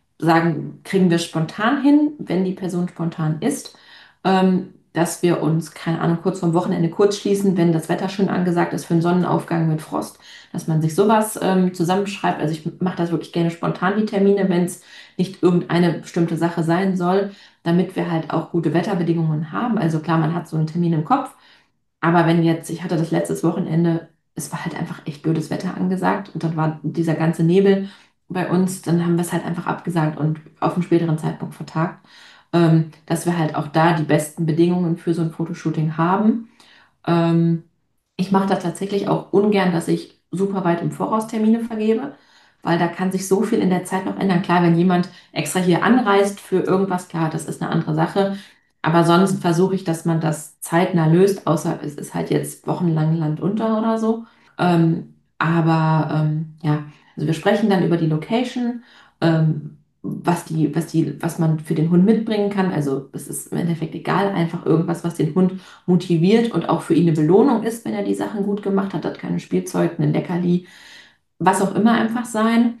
Speaker 1: sagen, kriegen wir spontan hin, wenn die Person spontan ist, ähm, dass wir uns, keine Ahnung, kurz vorm Wochenende kurz schließen, wenn das Wetter schön angesagt ist für einen Sonnenaufgang mit Frost, dass man sich sowas ähm, zusammenschreibt. Also ich mache das wirklich gerne spontan, die Termine, wenn es nicht irgendeine bestimmte Sache sein soll, damit wir halt auch gute Wetterbedingungen haben. Also klar, man hat so einen Termin im Kopf, aber wenn jetzt, ich hatte das letztes Wochenende, es war halt einfach echt blödes Wetter angesagt und dann war dieser ganze Nebel bei uns, dann haben wir es halt einfach abgesagt und auf einen späteren Zeitpunkt vertagt, ähm, dass wir halt auch da die besten Bedingungen für so ein Fotoshooting haben. Ähm, Ich mache das tatsächlich auch ungern, dass ich super weit im Voraus Termine vergebe, weil da kann sich so viel in der Zeit noch ändern. Klar, wenn jemand extra hier anreist für irgendwas, klar, das ist eine andere Sache. Aber sonst versuche ich, dass man das zeitnah löst, außer es ist halt jetzt wochenlang Land unter oder so. Ähm, aber ähm, ja, also wir sprechen dann über die Location, ähm, was die, was die, was man für den Hund mitbringen kann. Also es ist im Endeffekt egal, einfach irgendwas, was den Hund motiviert und auch für ihn eine Belohnung ist, wenn er die Sachen gut gemacht hat. Das kann ein Spielzeug, ein Leckerli, was auch immer einfach sein.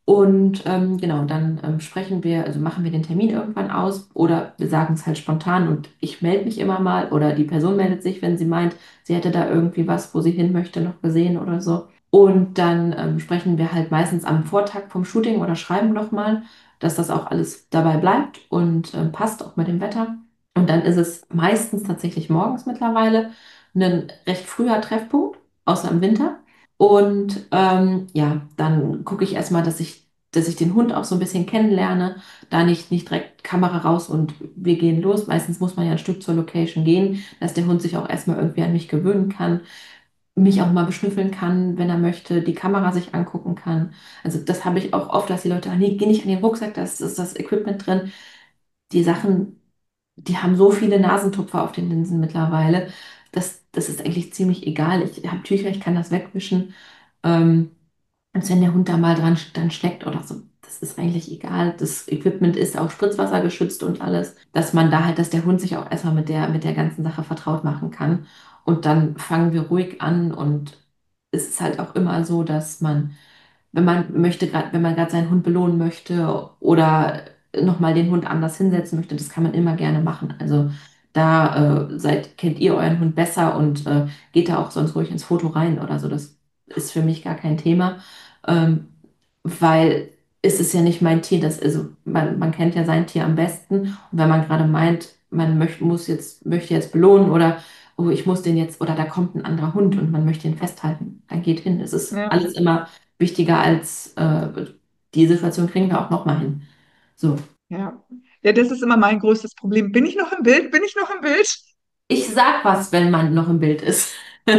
Speaker 1: Und ähm, genau, dann ähm, sprechen wir, also machen wir den Termin irgendwann aus oder wir sagen es halt spontan und ich melde mich immer mal oder die Person meldet sich, wenn sie meint, sie hätte da irgendwie was, wo sie hin möchte, noch gesehen oder so. Und dann ähm, sprechen wir halt meistens am Vortag vom Shooting oder schreiben nochmal, dass das auch alles dabei bleibt und ähm, passt auch mit dem Wetter. Und dann ist es meistens tatsächlich morgens mittlerweile ein recht früher Treffpunkt, außer im Winter. Und ähm, ja, dann gucke ich erstmal, dass ich, dass ich den Hund auch so ein bisschen kennenlerne. Da nicht, nicht direkt Kamera raus und wir gehen los. Meistens muss man ja ein Stück zur Location gehen, dass der Hund sich auch erstmal irgendwie an mich gewöhnen kann, mich auch mal beschnüffeln kann, wenn er möchte, die Kamera sich angucken kann. Also das habe ich auch oft, dass die Leute, ah, nee, geh nicht an den Rucksack, da ist, ist das Equipment drin. Die Sachen, die haben so viele Nasentupfer auf den Linsen mittlerweile. Das, das ist eigentlich ziemlich egal. Ich habe Tücher, ich kann das wegwischen. Ähm, als wenn der Hund da mal dran dann steckt oder so. Das ist eigentlich egal. Das Equipment ist auch Spritzwasser geschützt und alles, dass man da halt, dass der Hund sich auch erstmal mit der, mit der ganzen Sache vertraut machen kann. Und dann fangen wir ruhig an und es ist halt auch immer so, dass man, wenn man möchte, gerade, wenn man gerade seinen Hund belohnen möchte oder nochmal den Hund anders hinsetzen möchte, das kann man immer gerne machen. Also da äh, seid, kennt ihr euren Hund besser und äh, geht da auch sonst ruhig ins Foto rein oder so. Das ist für mich gar kein Thema, ähm, weil es ist ja nicht mein Tier. Das, also man, man kennt ja sein Tier am besten. Und wenn man gerade meint, man möcht, muss jetzt, möchte jetzt belohnen oder oh, ich muss den jetzt, oder da kommt ein anderer Hund und man möchte ihn festhalten, dann geht hin. Es ist
Speaker 2: Ja,
Speaker 1: alles immer wichtiger als äh, die Situation kriegen wir auch nochmal hin. So,
Speaker 2: ja. Ja, das ist immer mein größtes Problem. Bin ich noch im Bild? Bin ich noch im Bild?
Speaker 1: ich sag was, wenn man noch im Bild ist.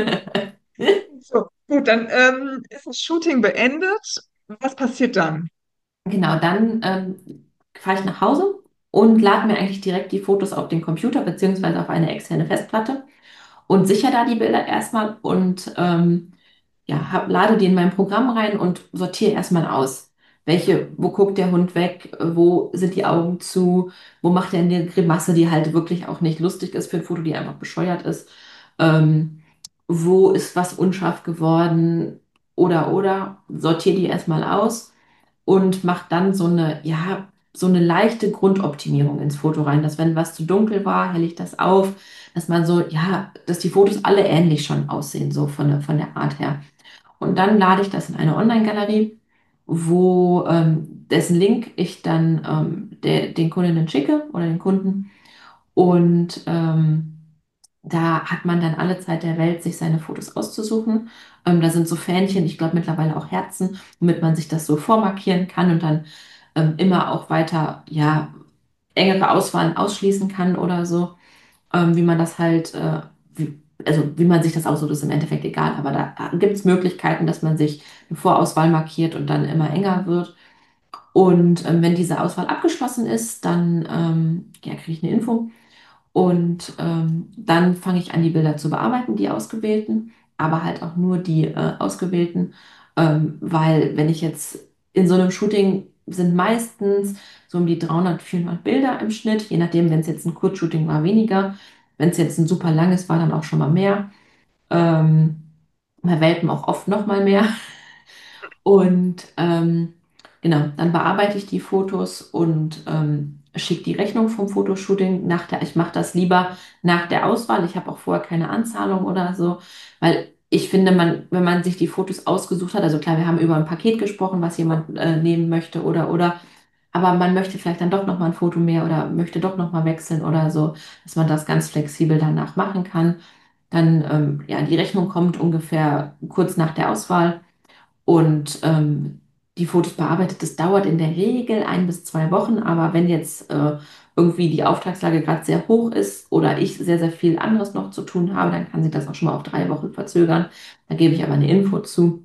Speaker 2: So, gut, dann ähm, ist das Shooting beendet. Was passiert dann?
Speaker 1: Genau, dann ähm, fahre ich nach Hause und lade mir eigentlich direkt die Fotos auf den Computer beziehungsweise auf eine externe Festplatte und sichere da die Bilder erstmal und ähm, ja, hab, lade die in mein Programm rein und sortiere erstmal aus. Welche, wo guckt der Hund weg, wo sind die Augen zu, wo macht er eine Grimasse, die halt wirklich auch nicht lustig ist für ein Foto, die einfach bescheuert ist. Ähm, wo ist was unscharf geworden oder oder sortiere die erstmal aus und mache dann so eine, ja, so eine leichte Grundoptimierung ins Foto rein, dass wenn was zu dunkel war, helle ich das auf, dass man so, ja, dass die Fotos alle ähnlich schon aussehen, so von der, von der Art her. Und dann lade ich das in eine Online-Galerie, wo ähm, dessen Link ich dann ähm, der, den Kundinnen schicke oder den Kunden. Und ähm, da hat man dann alle Zeit der Welt, sich seine Fotos auszusuchen. Ähm, da sind so Fähnchen, ich glaube mittlerweile auch Herzen, womit man sich das so vormarkieren kann und dann ähm, immer auch weiter, ja, engere Auswahlen ausschließen kann oder so, ähm, wie man das halt, äh, wie, also wie man sich das aussucht, ist im Endeffekt egal, aber da gibt es Möglichkeiten, dass man sich eine Vorauswahl markiert und dann immer enger wird. Und ähm, wenn diese Auswahl abgeschlossen ist, dann ähm, ja, kriege ich eine Info und ähm, dann fange ich an, die Bilder zu bearbeiten, die ausgewählten, aber halt auch nur die äh, ausgewählten, ähm, weil wenn ich jetzt in so einem Shooting sind meistens so um die dreihundert, vierhundert Bilder im Schnitt, je nachdem, wenn es jetzt ein Kurzshooting war, weniger. Wenn es jetzt ein super langes war, dann auch schon mal mehr. Ähm, bei Welpen auch oft noch mal mehr. Und ähm, genau, dann bearbeite ich die Fotos und ähm, schicke die Rechnung vom Fotoshooting nach der, ich mache das lieber nach der Auswahl. Ich habe auch vorher keine Anzahlung oder so, weil ich finde, man, wenn man sich die Fotos ausgesucht hat, also klar, wir haben über ein Paket gesprochen, was jemand äh, nehmen möchte oder oder, aber man möchte vielleicht dann doch noch mal ein Foto mehr oder möchte doch noch mal wechseln oder so, dass man das ganz flexibel danach machen kann. Dann, ähm, ja, die Rechnung kommt ungefähr kurz nach der Auswahl und ähm, die Fotos bearbeitet. Das dauert in der Regel ein bis zwei Wochen, aber wenn jetzt äh, irgendwie die Auftragslage gerade sehr hoch ist oder ich sehr, sehr viel anderes noch zu tun habe, dann kann sich das auch schon mal auf drei Wochen verzögern. Da gebe ich aber eine Info zu.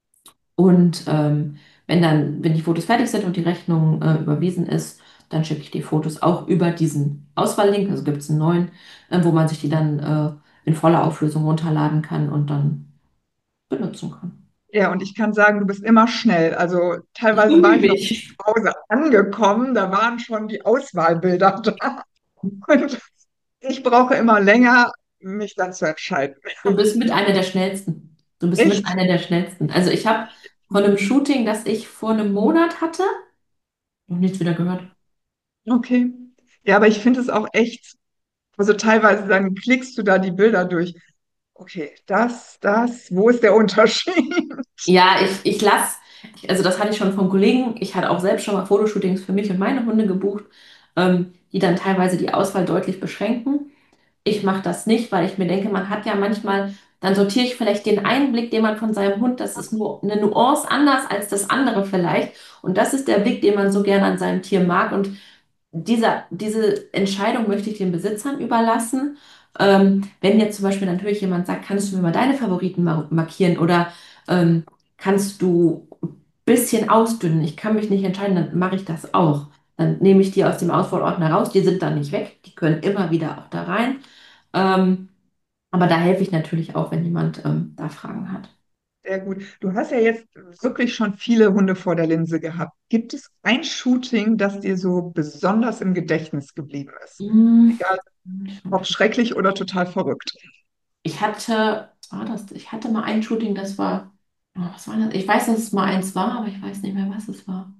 Speaker 1: Und ähm, wenn dann, wenn die Fotos fertig sind und die Rechnung äh, überwiesen ist, dann schicke ich die Fotos auch über diesen Auswahllink. Also gibt es einen neuen, äh, wo man sich die dann äh, in voller Auflösung runterladen kann und dann benutzen kann.
Speaker 2: Ja, und ich kann sagen, du bist immer schnell. Also
Speaker 1: So
Speaker 2: teilweise war ich
Speaker 1: übe
Speaker 2: noch
Speaker 1: ich.
Speaker 2: nicht zu Hause angekommen, da waren schon die Auswahlbilder da. Und ich brauche immer länger, mich dann zu entscheiden.
Speaker 1: Du bist mit einer der schnellsten. Du bist mit
Speaker 2: Echt?
Speaker 1: einer der schnellsten. Also ich habe von einem Shooting, das ich vor einem Monat hatte, noch nichts wieder gehört.
Speaker 2: Okay. Ja, aber ich finde es auch echt, also teilweise dann klickst du da die Bilder durch. Okay, das, das, wo ist der Unterschied?
Speaker 1: Ja, ich, ich lasse, also das hatte ich schon vom Kollegen, ich hatte auch selbst schon mal Fotoshootings für mich und meine Hunde gebucht, ähm, die dann teilweise die Auswahl deutlich beschränken. Ich mache das nicht, weil ich mir denke, man hat ja manchmal, dann sortiere ich vielleicht den einen Blick, den man von seinem Hund, das ist nur eine Nuance anders als das andere vielleicht. Und das ist der Blick, den man so gerne an seinem Tier mag. Und dieser, diese Entscheidung möchte ich den Besitzern überlassen. Ähm, wenn jetzt zum Beispiel natürlich jemand sagt, kannst du mir mal deine Favoriten mar markieren oder ähm, kannst du ein bisschen ausdünnen, ich kann mich nicht entscheiden, dann mache ich das auch. Dann nehme ich die aus dem Auswahlordner raus, die sind dann nicht weg, die können immer wieder auch da rein. Ähm, aber da helfe ich natürlich auch, wenn jemand ähm, da Fragen hat.
Speaker 2: Sehr gut. Du hast ja jetzt wirklich schon viele Hunde vor der Linse gehabt. Gibt es ein Shooting, das dir so besonders im Gedächtnis geblieben ist?
Speaker 1: Hm.
Speaker 2: Egal, ob schrecklich oder total verrückt.
Speaker 1: Ich hatte, was war das? Ich hatte mal ein Shooting, das war, oh, was war das? Ich weiß, dass es mal eins war, aber ich weiß nicht mehr, was es war.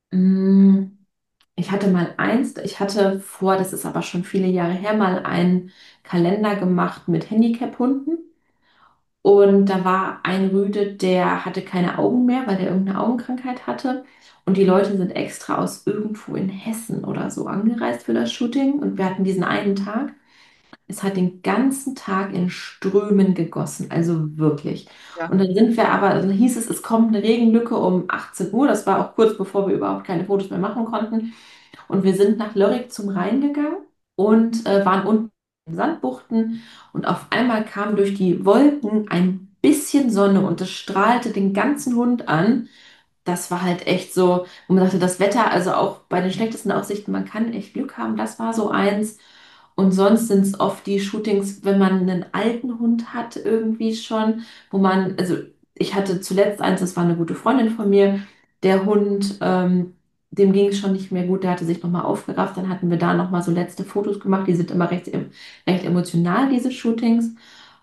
Speaker 1: Mm, Ich hatte mal eins, ich hatte vor, das ist aber schon viele Jahre her, mal einen Kalender gemacht mit Handicap-Hunden. Und da war ein Rüde, der hatte keine Augen mehr, weil der irgendeine Augenkrankheit hatte. Und die Leute sind extra aus irgendwo in Hessen oder so angereist für das Shooting. Und wir hatten diesen einen Tag. Es hat den ganzen Tag in Strömen gegossen, also wirklich.
Speaker 2: Ja,
Speaker 1: Und dann sind wir aber, dann hieß es, es kommt eine Regenlücke um achtzehn Uhr. Das war auch kurz bevor wir überhaupt keine Fotos mehr machen konnten. Und wir sind nach Lörrach zum Rhein gegangen und äh, waren unten in Sandbuchten. Und auf einmal kam durch die Wolken ein bisschen Sonne und es strahlte den ganzen Hund an. Das war halt echt so, wo man sagte, das Wetter, also auch bei den schlechtesten Aussichten, man kann echt Glück haben. Das war so eins. Und sonst sind es oft die Shootings, wenn man einen alten Hund hat, irgendwie schon, wo man, also ich hatte zuletzt eins, das war eine gute Freundin von mir, der Hund, ähm, dem ging es schon nicht mehr gut, der hatte sich nochmal aufgerafft, dann hatten wir da nochmal so letzte Fotos gemacht, die sind immer recht, recht emotional, diese Shootings.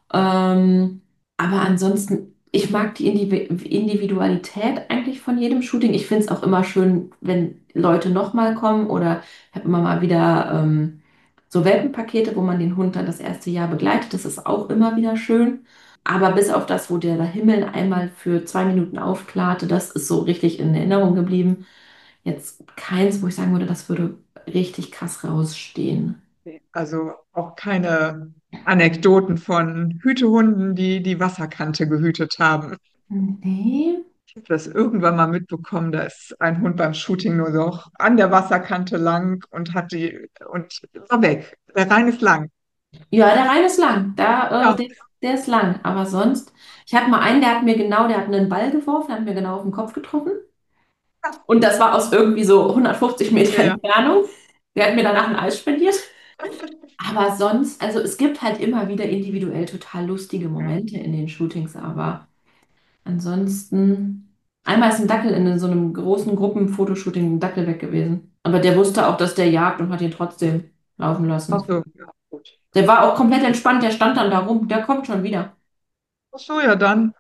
Speaker 1: Ähm, aber ansonsten, ich mag die Indivi- Individualität eigentlich von jedem Shooting. Ich finde es auch immer schön, wenn Leute nochmal kommen oder ich habe immer mal wieder ähm, so Welpenpakete, wo man den Hund dann das erste Jahr begleitet. Das ist auch immer wieder schön. Aber bis auf das, wo der Himmel einmal für zwei Minuten aufklarte, das ist so richtig in Erinnerung geblieben. Jetzt keins, wo ich sagen würde, das würde richtig krass rausstehen.
Speaker 2: okay. Also auch keine Anekdoten von Hütehunden, die die Wasserkante gehütet haben.
Speaker 1: Nee.
Speaker 2: Ich habe das irgendwann mal mitbekommen, da ist ein Hund beim Shooting nur noch an der Wasserkante lang und hat die und war weg. Der Rhein ist lang.
Speaker 1: Ja, der Rhein ist lang. Da, äh,
Speaker 2: Ja,
Speaker 1: der, der ist lang. Aber sonst, ich hatte mal einen, der hat mir genau, der hat einen Ball geworfen, der hat mir genau auf den Kopf getroffen. Und das war aus irgendwie so hundertfünfzig Meter
Speaker 2: ja, ja.
Speaker 1: Entfernung. Der hat mir danach ein Eis spendiert. Aber sonst, also es gibt halt immer wieder individuell total lustige
Speaker 2: Ja.
Speaker 1: Momente in den Shootings, aber ansonsten, einmal ist ein Dackel in so einem großen Gruppenfotoshooting ein Dackel weg gewesen. Aber der wusste auch, dass der jagt und hat ihn trotzdem laufen
Speaker 2: Ach
Speaker 1: lassen.
Speaker 2: so, ja, gut.
Speaker 1: Der war auch komplett entspannt, der stand dann da rum, der kommt schon wieder.
Speaker 2: Ach so, ja dann.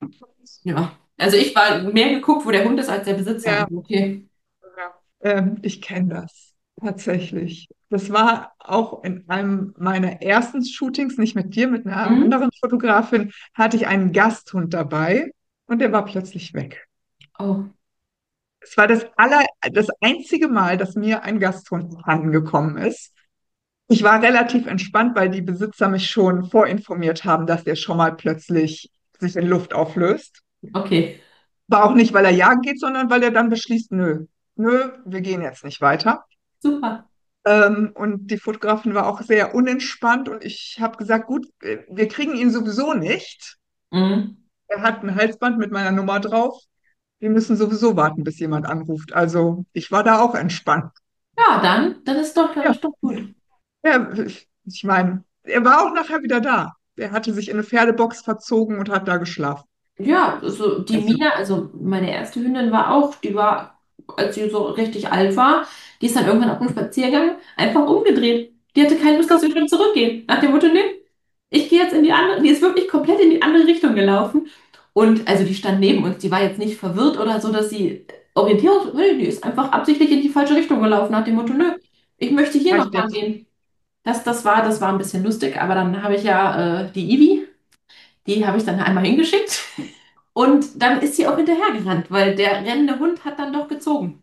Speaker 1: Ja. Also ich war mehr geguckt, wo der Hund ist, als der Besitzer.
Speaker 2: Ja,
Speaker 1: Aber okay.
Speaker 2: ja. Ähm, ich kenne das tatsächlich. Das war auch in einem meiner ersten Shootings, nicht mit dir, mit einer
Speaker 1: Hm?
Speaker 2: anderen Fotografin, hatte ich einen Gasthund dabei und der war plötzlich weg.
Speaker 1: Oh,
Speaker 2: Es war das aller, das einzige Mal, dass mir ein Gasthund angekommen ist. Ich war relativ entspannt, weil die Besitzer mich schon vorinformiert haben, dass der schon mal plötzlich sich in Luft auflöst.
Speaker 1: okay.
Speaker 2: War auch nicht, weil er jagen geht, sondern weil er dann beschließt, nö, nö, wir gehen jetzt nicht weiter.
Speaker 1: Super.
Speaker 2: Ähm, und die Fotografin war auch sehr unentspannt und ich habe gesagt, gut, äh, wir kriegen ihn sowieso nicht.
Speaker 1: Mhm.
Speaker 2: Er hat ein Halsband mit meiner Nummer drauf. Wir müssen sowieso warten, bis jemand anruft. Also ich war da auch entspannt.
Speaker 1: Ja, dann, dann ist doch, dann
Speaker 2: Ja,
Speaker 1: ist doch gut.
Speaker 2: ja, ich ich meine, er war auch nachher wieder da. Er hatte sich in eine Pferdebox verzogen und hat da geschlafen.
Speaker 1: Ja, so die
Speaker 2: Also,
Speaker 1: Mina, also meine erste Hündin war auch, die war, als sie so richtig alt war, die ist dann irgendwann auf dem Spaziergang einfach umgedreht. Die hatte keine Lust,
Speaker 2: ja,
Speaker 1: dass wir schon zurückgehen. Nach dem Motto, nee, ich gehe jetzt in die andere, die ist wirklich komplett in die andere Richtung gelaufen. Und also die stand neben uns, die war jetzt nicht verwirrt oder so, dass sie orientiert, nee, die ist einfach absichtlich in die falsche Richtung gelaufen, nach dem Motto, nö, ich möchte hier noch
Speaker 2: reicht
Speaker 1: lang
Speaker 2: jetzt.
Speaker 1: gehen. Das, das war, das war ein bisschen lustig, aber dann habe ich ja äh, die Ivi, die habe ich dann einmal hingeschickt. Und dann ist sie auch hinterhergerannt, weil der rennende Hund hat dann doch gezogen.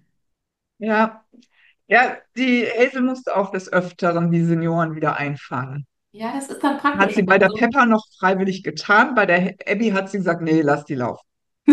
Speaker 2: Ja, ja, die Hazel musste auch des Öfteren die Senioren wieder einfangen.
Speaker 1: Ja, das ist dann
Speaker 2: Hat
Speaker 1: praktisch,
Speaker 2: sie
Speaker 1: wenn
Speaker 2: bei
Speaker 1: man
Speaker 2: der
Speaker 1: so.
Speaker 2: Pepper noch freiwillig getan. Bei der Abby hat sie gesagt, nee, lass die laufen.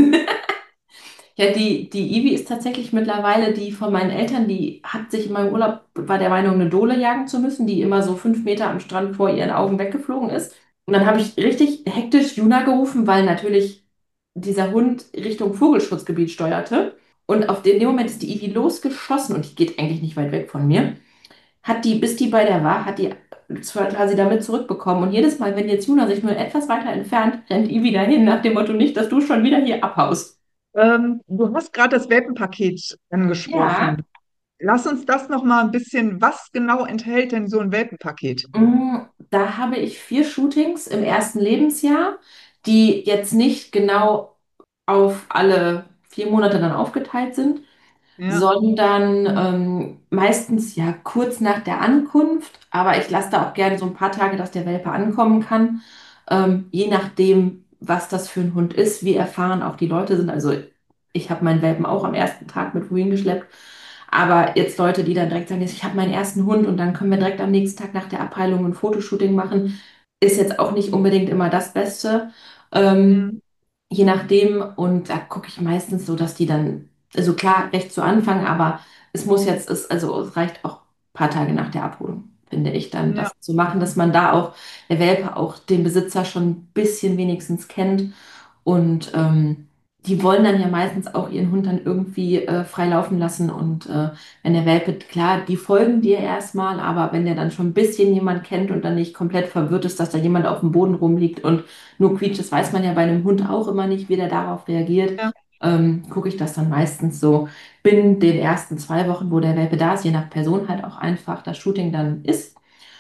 Speaker 1: Ja, die, die Ivi ist tatsächlich mittlerweile die von meinen Eltern, die hat sich in meinem Urlaub, war der Meinung, eine Dole jagen zu müssen, die immer so fünf Meter am Strand vor ihren Augen weggeflogen ist. Und dann habe ich richtig hektisch Juna gerufen, weil natürlich dieser Hund Richtung Vogelschutzgebiet steuerte. Und auf den, in dem Moment ist die Ivi losgeschossen und die geht eigentlich nicht weit weg von mir. Hat die, bis die bei der war, hat die zwar quasi damit zurückbekommen. Und jedes Mal, wenn jetzt Juna sich nur etwas weiter entfernt, rennt Ivi dahin nach dem Motto nicht, dass du schon wieder hier abhaust.
Speaker 2: Ähm, du hast gerade das Welpenpaket
Speaker 1: Ja,
Speaker 2: angesprochen. Lass uns das noch mal ein bisschen, was genau enthält denn so ein Welpenpaket?
Speaker 1: Mm, Da habe ich vier Shootings im ersten Lebensjahr, die jetzt nicht genau auf alle vier Monate dann aufgeteilt sind,
Speaker 2: Ja,
Speaker 1: sondern ähm, meistens ja kurz nach der Ankunft, aber ich lasse da auch gerne so ein paar Tage, dass der Welpe ankommen kann, ähm, je nachdem, was das für ein Hund ist, wie erfahren auch die Leute sind. Also ich habe meinen Welpen auch am ersten Tag mit wohin geschleppt, aber jetzt Leute, die dann direkt sagen, ich habe meinen ersten Hund und dann können wir direkt am nächsten Tag nach der Abheilung ein Fotoshooting machen, ist jetzt auch nicht unbedingt immer das Beste. Ähm,
Speaker 2: mhm.
Speaker 1: Je nachdem, und da gucke ich meistens so, dass die dann, also klar, recht zu Anfang, aber es muss jetzt, es, also es reicht auch ein paar Tage nach der Abholung, finde ich, dann
Speaker 2: Ja,
Speaker 1: das zu machen, dass man da auch, der Welpe auch den Besitzer schon ein bisschen wenigstens kennt und ähm, die wollen dann ja meistens auch ihren Hund dann irgendwie äh, frei laufen lassen. Und äh, wenn der Welpe, klar, die folgen dir erstmal, aber wenn der dann schon ein bisschen jemand kennt und dann nicht komplett verwirrt ist, dass da jemand auf dem Boden rumliegt und nur quietscht, das weiß man ja bei einem Hund auch immer nicht, wie der darauf reagiert,
Speaker 2: ja,
Speaker 1: ähm, gucke ich das dann meistens so binnen den ersten zwei Wochen, wo der Welpe da ist, je nach Person halt auch einfach das Shooting dann ist.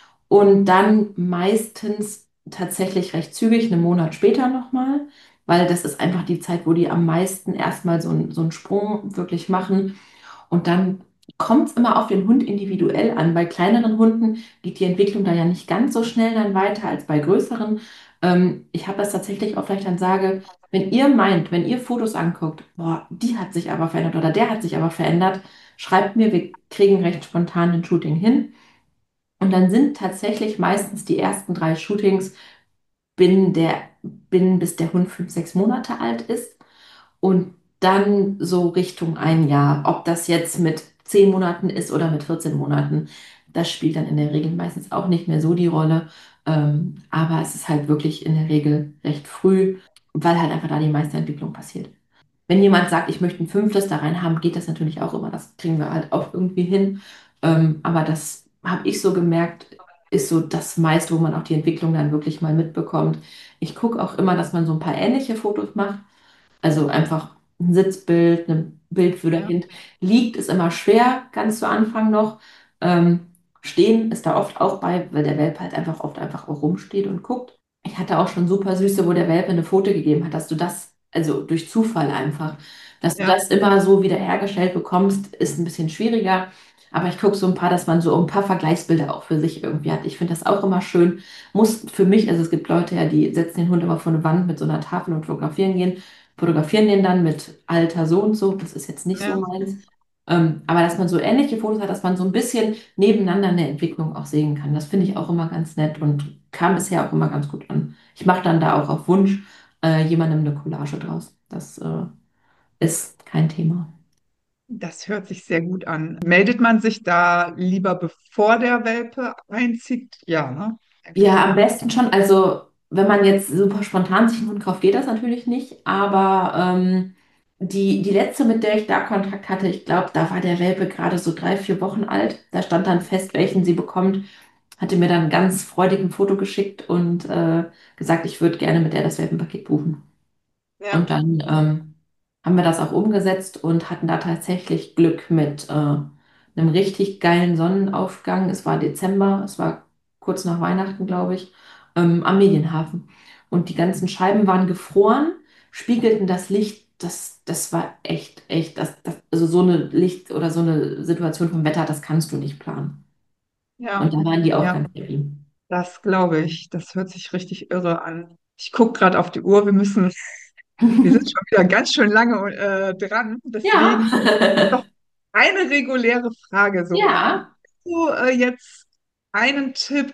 Speaker 1: Und dann meistens tatsächlich recht zügig, einen Monat später nochmal, weil das ist einfach die Zeit, wo die am meisten erstmal so, ein- so einen Sprung wirklich machen. Und dann kommt es immer auf den Hund individuell an. Bei kleineren Hunden geht die Entwicklung da ja nicht ganz so schnell dann weiter als bei größeren. Ähm, ich habe das tatsächlich auch vielleicht dann sage, wenn ihr meint, wenn ihr Fotos anguckt, boah, die hat sich aber verändert oder der hat sich aber verändert, schreibt mir, wir kriegen recht spontan ein Shooting hin. Und dann sind tatsächlich meistens die ersten drei Shootings binnen der, binnen bis der Hund fünf, sechs Monate alt ist. Und dann so Richtung ein Jahr. Ob das jetzt mit zehn Monaten ist oder mit vierzehn Monaten, das spielt dann in der Regel meistens auch nicht mehr so die Rolle. Ähm, aber es ist halt wirklich in der Regel recht früh, weil halt einfach da die meiste Entwicklung passiert. Wenn jemand sagt, ich möchte ein fünftes da rein haben, geht das natürlich auch immer. Das kriegen wir halt auch irgendwie hin. Ähm, aber das habe ich so gemerkt, ist so das meiste, wo man auch die Entwicklung dann wirklich mal mitbekommt. Ich gucke auch immer, dass man so ein paar ähnliche Fotos macht. Also einfach ein Sitzbild, ein Bild, wo der
Speaker 2: ja,
Speaker 1: Hund liegt, ist immer schwer, ganz zu Anfang noch. Ähm, Stehen ist da oft auch bei, weil der Welpe halt einfach oft einfach auch rumsteht und guckt. Ich hatte auch schon super süße, wo der Welpe eine Foto gegeben hat, dass du das, also durch Zufall einfach, dass du
Speaker 2: ja.
Speaker 1: das immer so wieder hergestellt bekommst, ist ein bisschen schwieriger. Aber ich gucke so ein paar, dass man so ein paar Vergleichsbilder auch für sich irgendwie hat. Ich finde das auch immer schön. Muss für mich, also es gibt Leute ja, die setzen den Hund immer vor eine Wand mit so einer Tafel und fotografieren gehen, fotografieren den dann mit Alter so und so. Das ist jetzt nicht so
Speaker 2: Ja.
Speaker 1: meins. Ähm, aber dass man so ähnliche Fotos hat, dass man so ein bisschen nebeneinander eine Entwicklung auch sehen kann, das finde ich auch immer ganz nett und kam bisher auch immer ganz gut an. Ich mache dann da auch auf Wunsch äh, jemandem eine Collage draus. Das äh, ist kein Thema.
Speaker 2: Das hört sich sehr gut an. Meldet man sich da lieber bevor der Welpe einzieht? Ja, ne? Eigentlich
Speaker 1: Ja, am
Speaker 2: ja.
Speaker 1: besten schon. Also, wenn man jetzt super spontan sich einen Hund kauft, geht das natürlich nicht. Aber ähm, die, die letzte, mit der ich da Kontakt hatte, ich glaube, da war der Welpe gerade so drei, vier Wochen alt. Da stand dann fest, welchen sie bekommt. Hatte mir dann ganz freudig ein Foto geschickt und äh, gesagt, ich würde gerne mit der das Welpenpaket buchen. Und
Speaker 2: Ja,
Speaker 1: dann ähm, haben wir das auch umgesetzt und hatten da tatsächlich Glück mit äh, einem richtig geilen Sonnenaufgang. Es war Dezember, es war kurz nach Weihnachten, glaube ich, ähm, am Medienhafen. Und die ganzen Scheiben waren gefroren, spiegelten das Licht. Das, das war echt, echt, das, das, also so eine Licht- oder so eine Situation vom Wetter, das kannst du nicht planen. Und
Speaker 2: ja,
Speaker 1: da waren die auch
Speaker 2: ja.
Speaker 1: ganz happy.
Speaker 2: Das glaube ich. Das hört sich richtig irre an. Ich gucke gerade auf die Uhr. Wir müssen, wir sind schon wieder ganz schön lange äh, dran.
Speaker 1: Ja,
Speaker 2: Deswegen noch eine reguläre Frage. So,
Speaker 1: ja.
Speaker 2: du äh, jetzt einen Tipp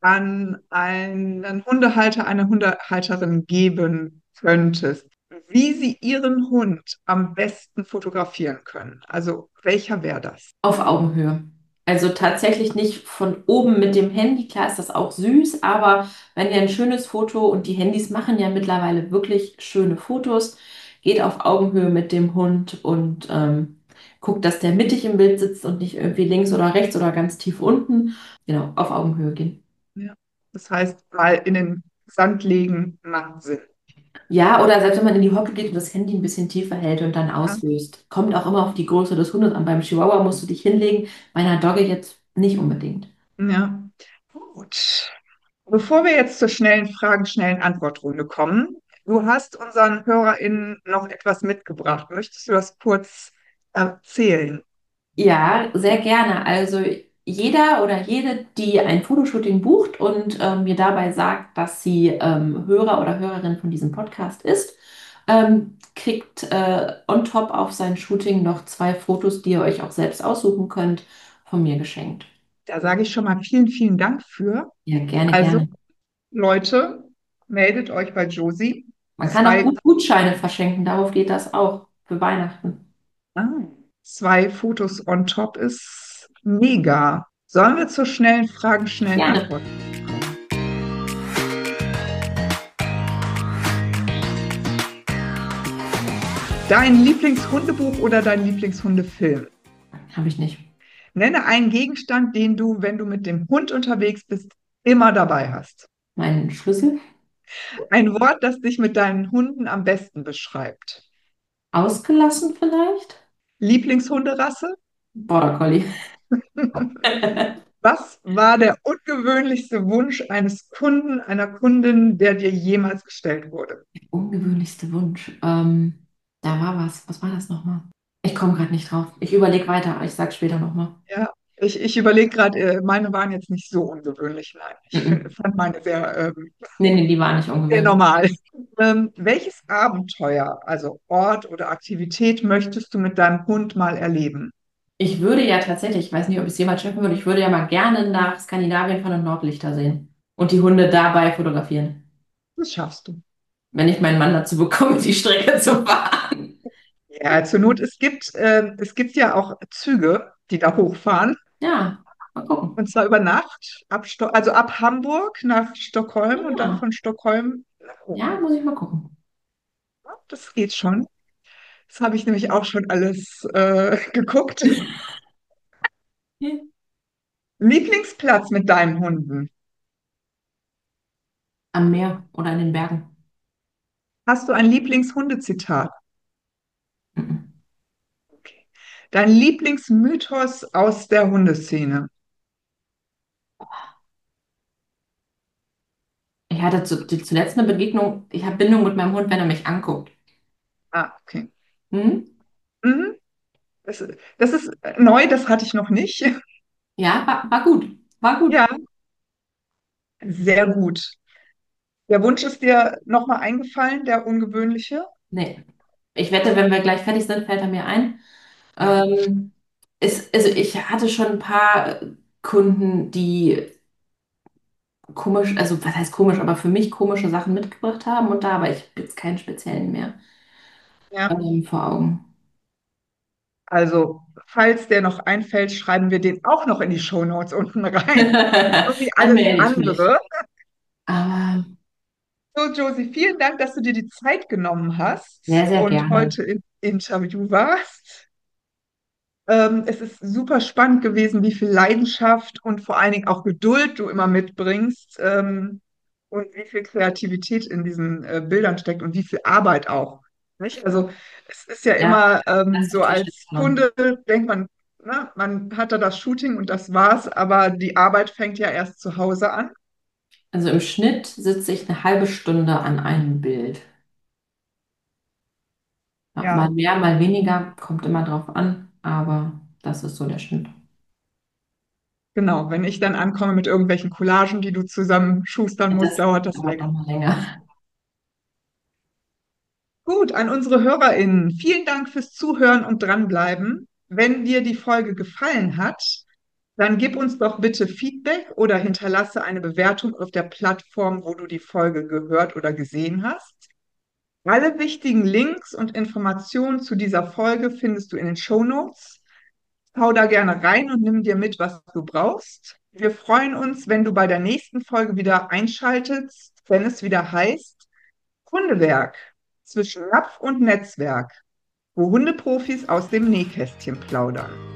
Speaker 2: an einen Hundehalter, eine Hundehalterin geben könntest, wie sie ihren Hund am besten fotografieren können? Also, welcher wäre das?
Speaker 1: Auf Augenhöhe. Also tatsächlich nicht von oben mit dem Handy. Klar ist das auch süß, aber wenn ihr ein schönes Foto und die Handys machen ja mittlerweile wirklich schöne Fotos, geht auf Augenhöhe mit dem Hund und ähm, guckt, dass der mittig im Bild sitzt und nicht irgendwie links oder rechts oder ganz tief unten. Genau, auf Augenhöhe gehen.
Speaker 2: Ja. Das heißt, mal in den Sand legen macht Sinn.
Speaker 1: Ja, oder selbst wenn man in die Hocke geht und das Handy ein bisschen tiefer hält und dann
Speaker 2: Ja,
Speaker 1: auslöst. Kommt auch immer auf die Größe des Hundes an. Beim Chihuahua musst du dich hinlegen, bei einer Dogge jetzt nicht unbedingt.
Speaker 2: ja. Gut. Bevor wir jetzt zur schnellen Fragen, schnellen Antwortrunde kommen, du hast unseren HörerInnen noch etwas mitgebracht. Möchtest du das kurz erzählen?
Speaker 1: Ja, sehr gerne. Also jeder oder jede, die ein Fotoshooting bucht und ähm, mir dabei sagt, dass sie ähm, Hörer oder Hörerin von diesem Podcast ist, ähm, kriegt äh, on top auf sein Shooting noch zwei Fotos, die ihr euch auch selbst aussuchen könnt, von mir geschenkt.
Speaker 2: Da sage ich schon mal vielen, vielen Dank für.
Speaker 1: Ja, gerne,
Speaker 2: Also,
Speaker 1: gerne.
Speaker 2: Leute, meldet euch bei Josie.
Speaker 1: Man kann auch
Speaker 2: Zwei,
Speaker 1: gut Gutscheine verschenken, darauf geht das auch für Weihnachten.
Speaker 2: ah, zwei Fotos on top ist mega. Sollen wir zur schnellen Fragen, schnellen
Speaker 1: Gerne.
Speaker 2: Antworten kommen? Dein Lieblingshundebuch oder dein Lieblingshundefilm?
Speaker 1: Habe ich nicht.
Speaker 2: Nenne einen Gegenstand, den du, wenn du mit dem Hund unterwegs bist, immer dabei hast.
Speaker 1: Mein Schlüssel?
Speaker 2: Ein Wort, das dich mit deinen Hunden am besten beschreibt.
Speaker 1: Ausgelassen vielleicht?
Speaker 2: Lieblingshunderasse?
Speaker 1: Border Collie.
Speaker 2: Was war der ungewöhnlichste Wunsch eines Kunden, einer Kundin, der dir jemals gestellt wurde?
Speaker 1: Ungewöhnlichste Wunsch. Ähm, da war was. Was war das nochmal? Ich komme gerade nicht drauf. Ich überlege weiter. Ich sag später nochmal.
Speaker 2: Ja, ich, ich überlege gerade, äh, meine waren jetzt nicht so ungewöhnlich. Nein, ich find,
Speaker 1: Mhm.
Speaker 2: fand meine sehr, ähm,
Speaker 1: Nee, nee, die war nicht
Speaker 2: sehr
Speaker 1: ungewöhnlich.
Speaker 2: normal. Ähm, welches Abenteuer, also Ort oder Aktivität, möchtest du mit deinem Hund mal erleben?
Speaker 1: Ich würde ja tatsächlich, ich weiß nicht, ob ich es jemals schaffen würde, ich würde ja mal gerne nach Skandinavien fahren und Nordlichter sehen. Und die Hunde dabei fotografieren.
Speaker 2: Das schaffst du.
Speaker 1: Wenn ich meinen Mann dazu bekomme, die Strecke zu fahren.
Speaker 2: Ja, zur Not, es gibt, äh, es gibt ja auch Züge, die da hochfahren.
Speaker 1: Ja, mal gucken.
Speaker 2: Und zwar über Nacht, ab Sto also ab Hamburg nach Stockholm und dann
Speaker 1: Ja,
Speaker 2: von Stockholm nach
Speaker 1: ja,
Speaker 2: oben.
Speaker 1: muss ich mal gucken.
Speaker 2: Das geht schon. Das habe ich nämlich auch schon alles äh, geguckt. Lieblingsplatz mit deinen Hunden?
Speaker 1: Am Meer oder in den Bergen.
Speaker 2: Hast du ein Lieblingshundezitat?
Speaker 1: Mhm.
Speaker 2: Okay. Dein Lieblingsmythos aus der Hundeszene?
Speaker 1: Ich hatte zu, zu, zuletzt eine Begegnung, ich habe Bindung mit meinem Hund, wenn er mich anguckt.
Speaker 2: Ah, okay.
Speaker 1: Hm?
Speaker 2: Mhm. Das, das ist neu, das hatte ich noch nicht.
Speaker 1: Ja, war, war gut. War gut.
Speaker 2: Ja, sehr gut. Der Wunsch ist dir nochmal eingefallen, der ungewöhnliche?
Speaker 1: Nee. Ich wette, wenn wir gleich fertig sind, fällt er mir ein.
Speaker 2: Ja,
Speaker 1: Ähm, es, also ich hatte schon ein paar Kunden, die komisch, also was heißt komisch, aber für mich komische Sachen mitgebracht haben und da, aber ich habe jetzt keinen speziellen mehr
Speaker 2: ja.
Speaker 1: ähm, vor Augen.
Speaker 2: Also, falls der noch einfällt, schreiben wir den auch noch in die Shownotes unten rein. So wie
Speaker 1: Dann
Speaker 2: alles
Speaker 1: melde ich mich.
Speaker 2: andere.
Speaker 1: Aber
Speaker 2: So, Josie, vielen Dank, dass du dir die Zeit genommen
Speaker 1: sehr,
Speaker 2: hast
Speaker 1: sehr
Speaker 2: und
Speaker 1: gerne.
Speaker 2: heute im Interview warst. Ähm, es ist super spannend gewesen, wie viel Leidenschaft und vor allen Dingen auch Geduld du immer mitbringst, ähm, und wie viel Kreativität in diesen äh, Bildern steckt und wie viel Arbeit auch. Nicht? Also es ist ja
Speaker 1: Ja,
Speaker 2: immer ähm,
Speaker 1: das
Speaker 2: so
Speaker 1: unterschätzt
Speaker 2: als
Speaker 1: man.
Speaker 2: Kunde denkt man, na, man hat da das Shooting und das war's, aber die Arbeit fängt ja erst zu Hause an.
Speaker 1: Also im Schnitt sitze ich eine halbe Stunde an einem Bild. Ja, mal
Speaker 2: Ja,
Speaker 1: mehr, mal weniger, kommt immer drauf an, aber das ist so der Schnitt.
Speaker 2: genau. Wenn ich dann ankomme mit irgendwelchen Collagen, die du zusammen schustern musst,
Speaker 1: Das
Speaker 2: dauert das
Speaker 1: dauert
Speaker 2: länger.
Speaker 1: nochmal länger.
Speaker 2: Gut, an unsere HörerInnen, vielen Dank fürs Zuhören und dranbleiben. Wenn dir die Folge gefallen hat, dann gib uns doch bitte Feedback oder hinterlasse eine Bewertung auf der Plattform, wo du die Folge gehört oder gesehen hast. Alle wichtigen Links und Informationen zu dieser Folge findest du in den Shownotes. Hau da gerne rein und nimm dir mit, was du brauchst. Wir freuen uns, wenn du bei der nächsten Folge wieder einschaltest, wenn es wieder heißt Hundewerk zwischen Napf und Netzwerk, wo Hundeprofis aus dem Nähkästchen plaudern.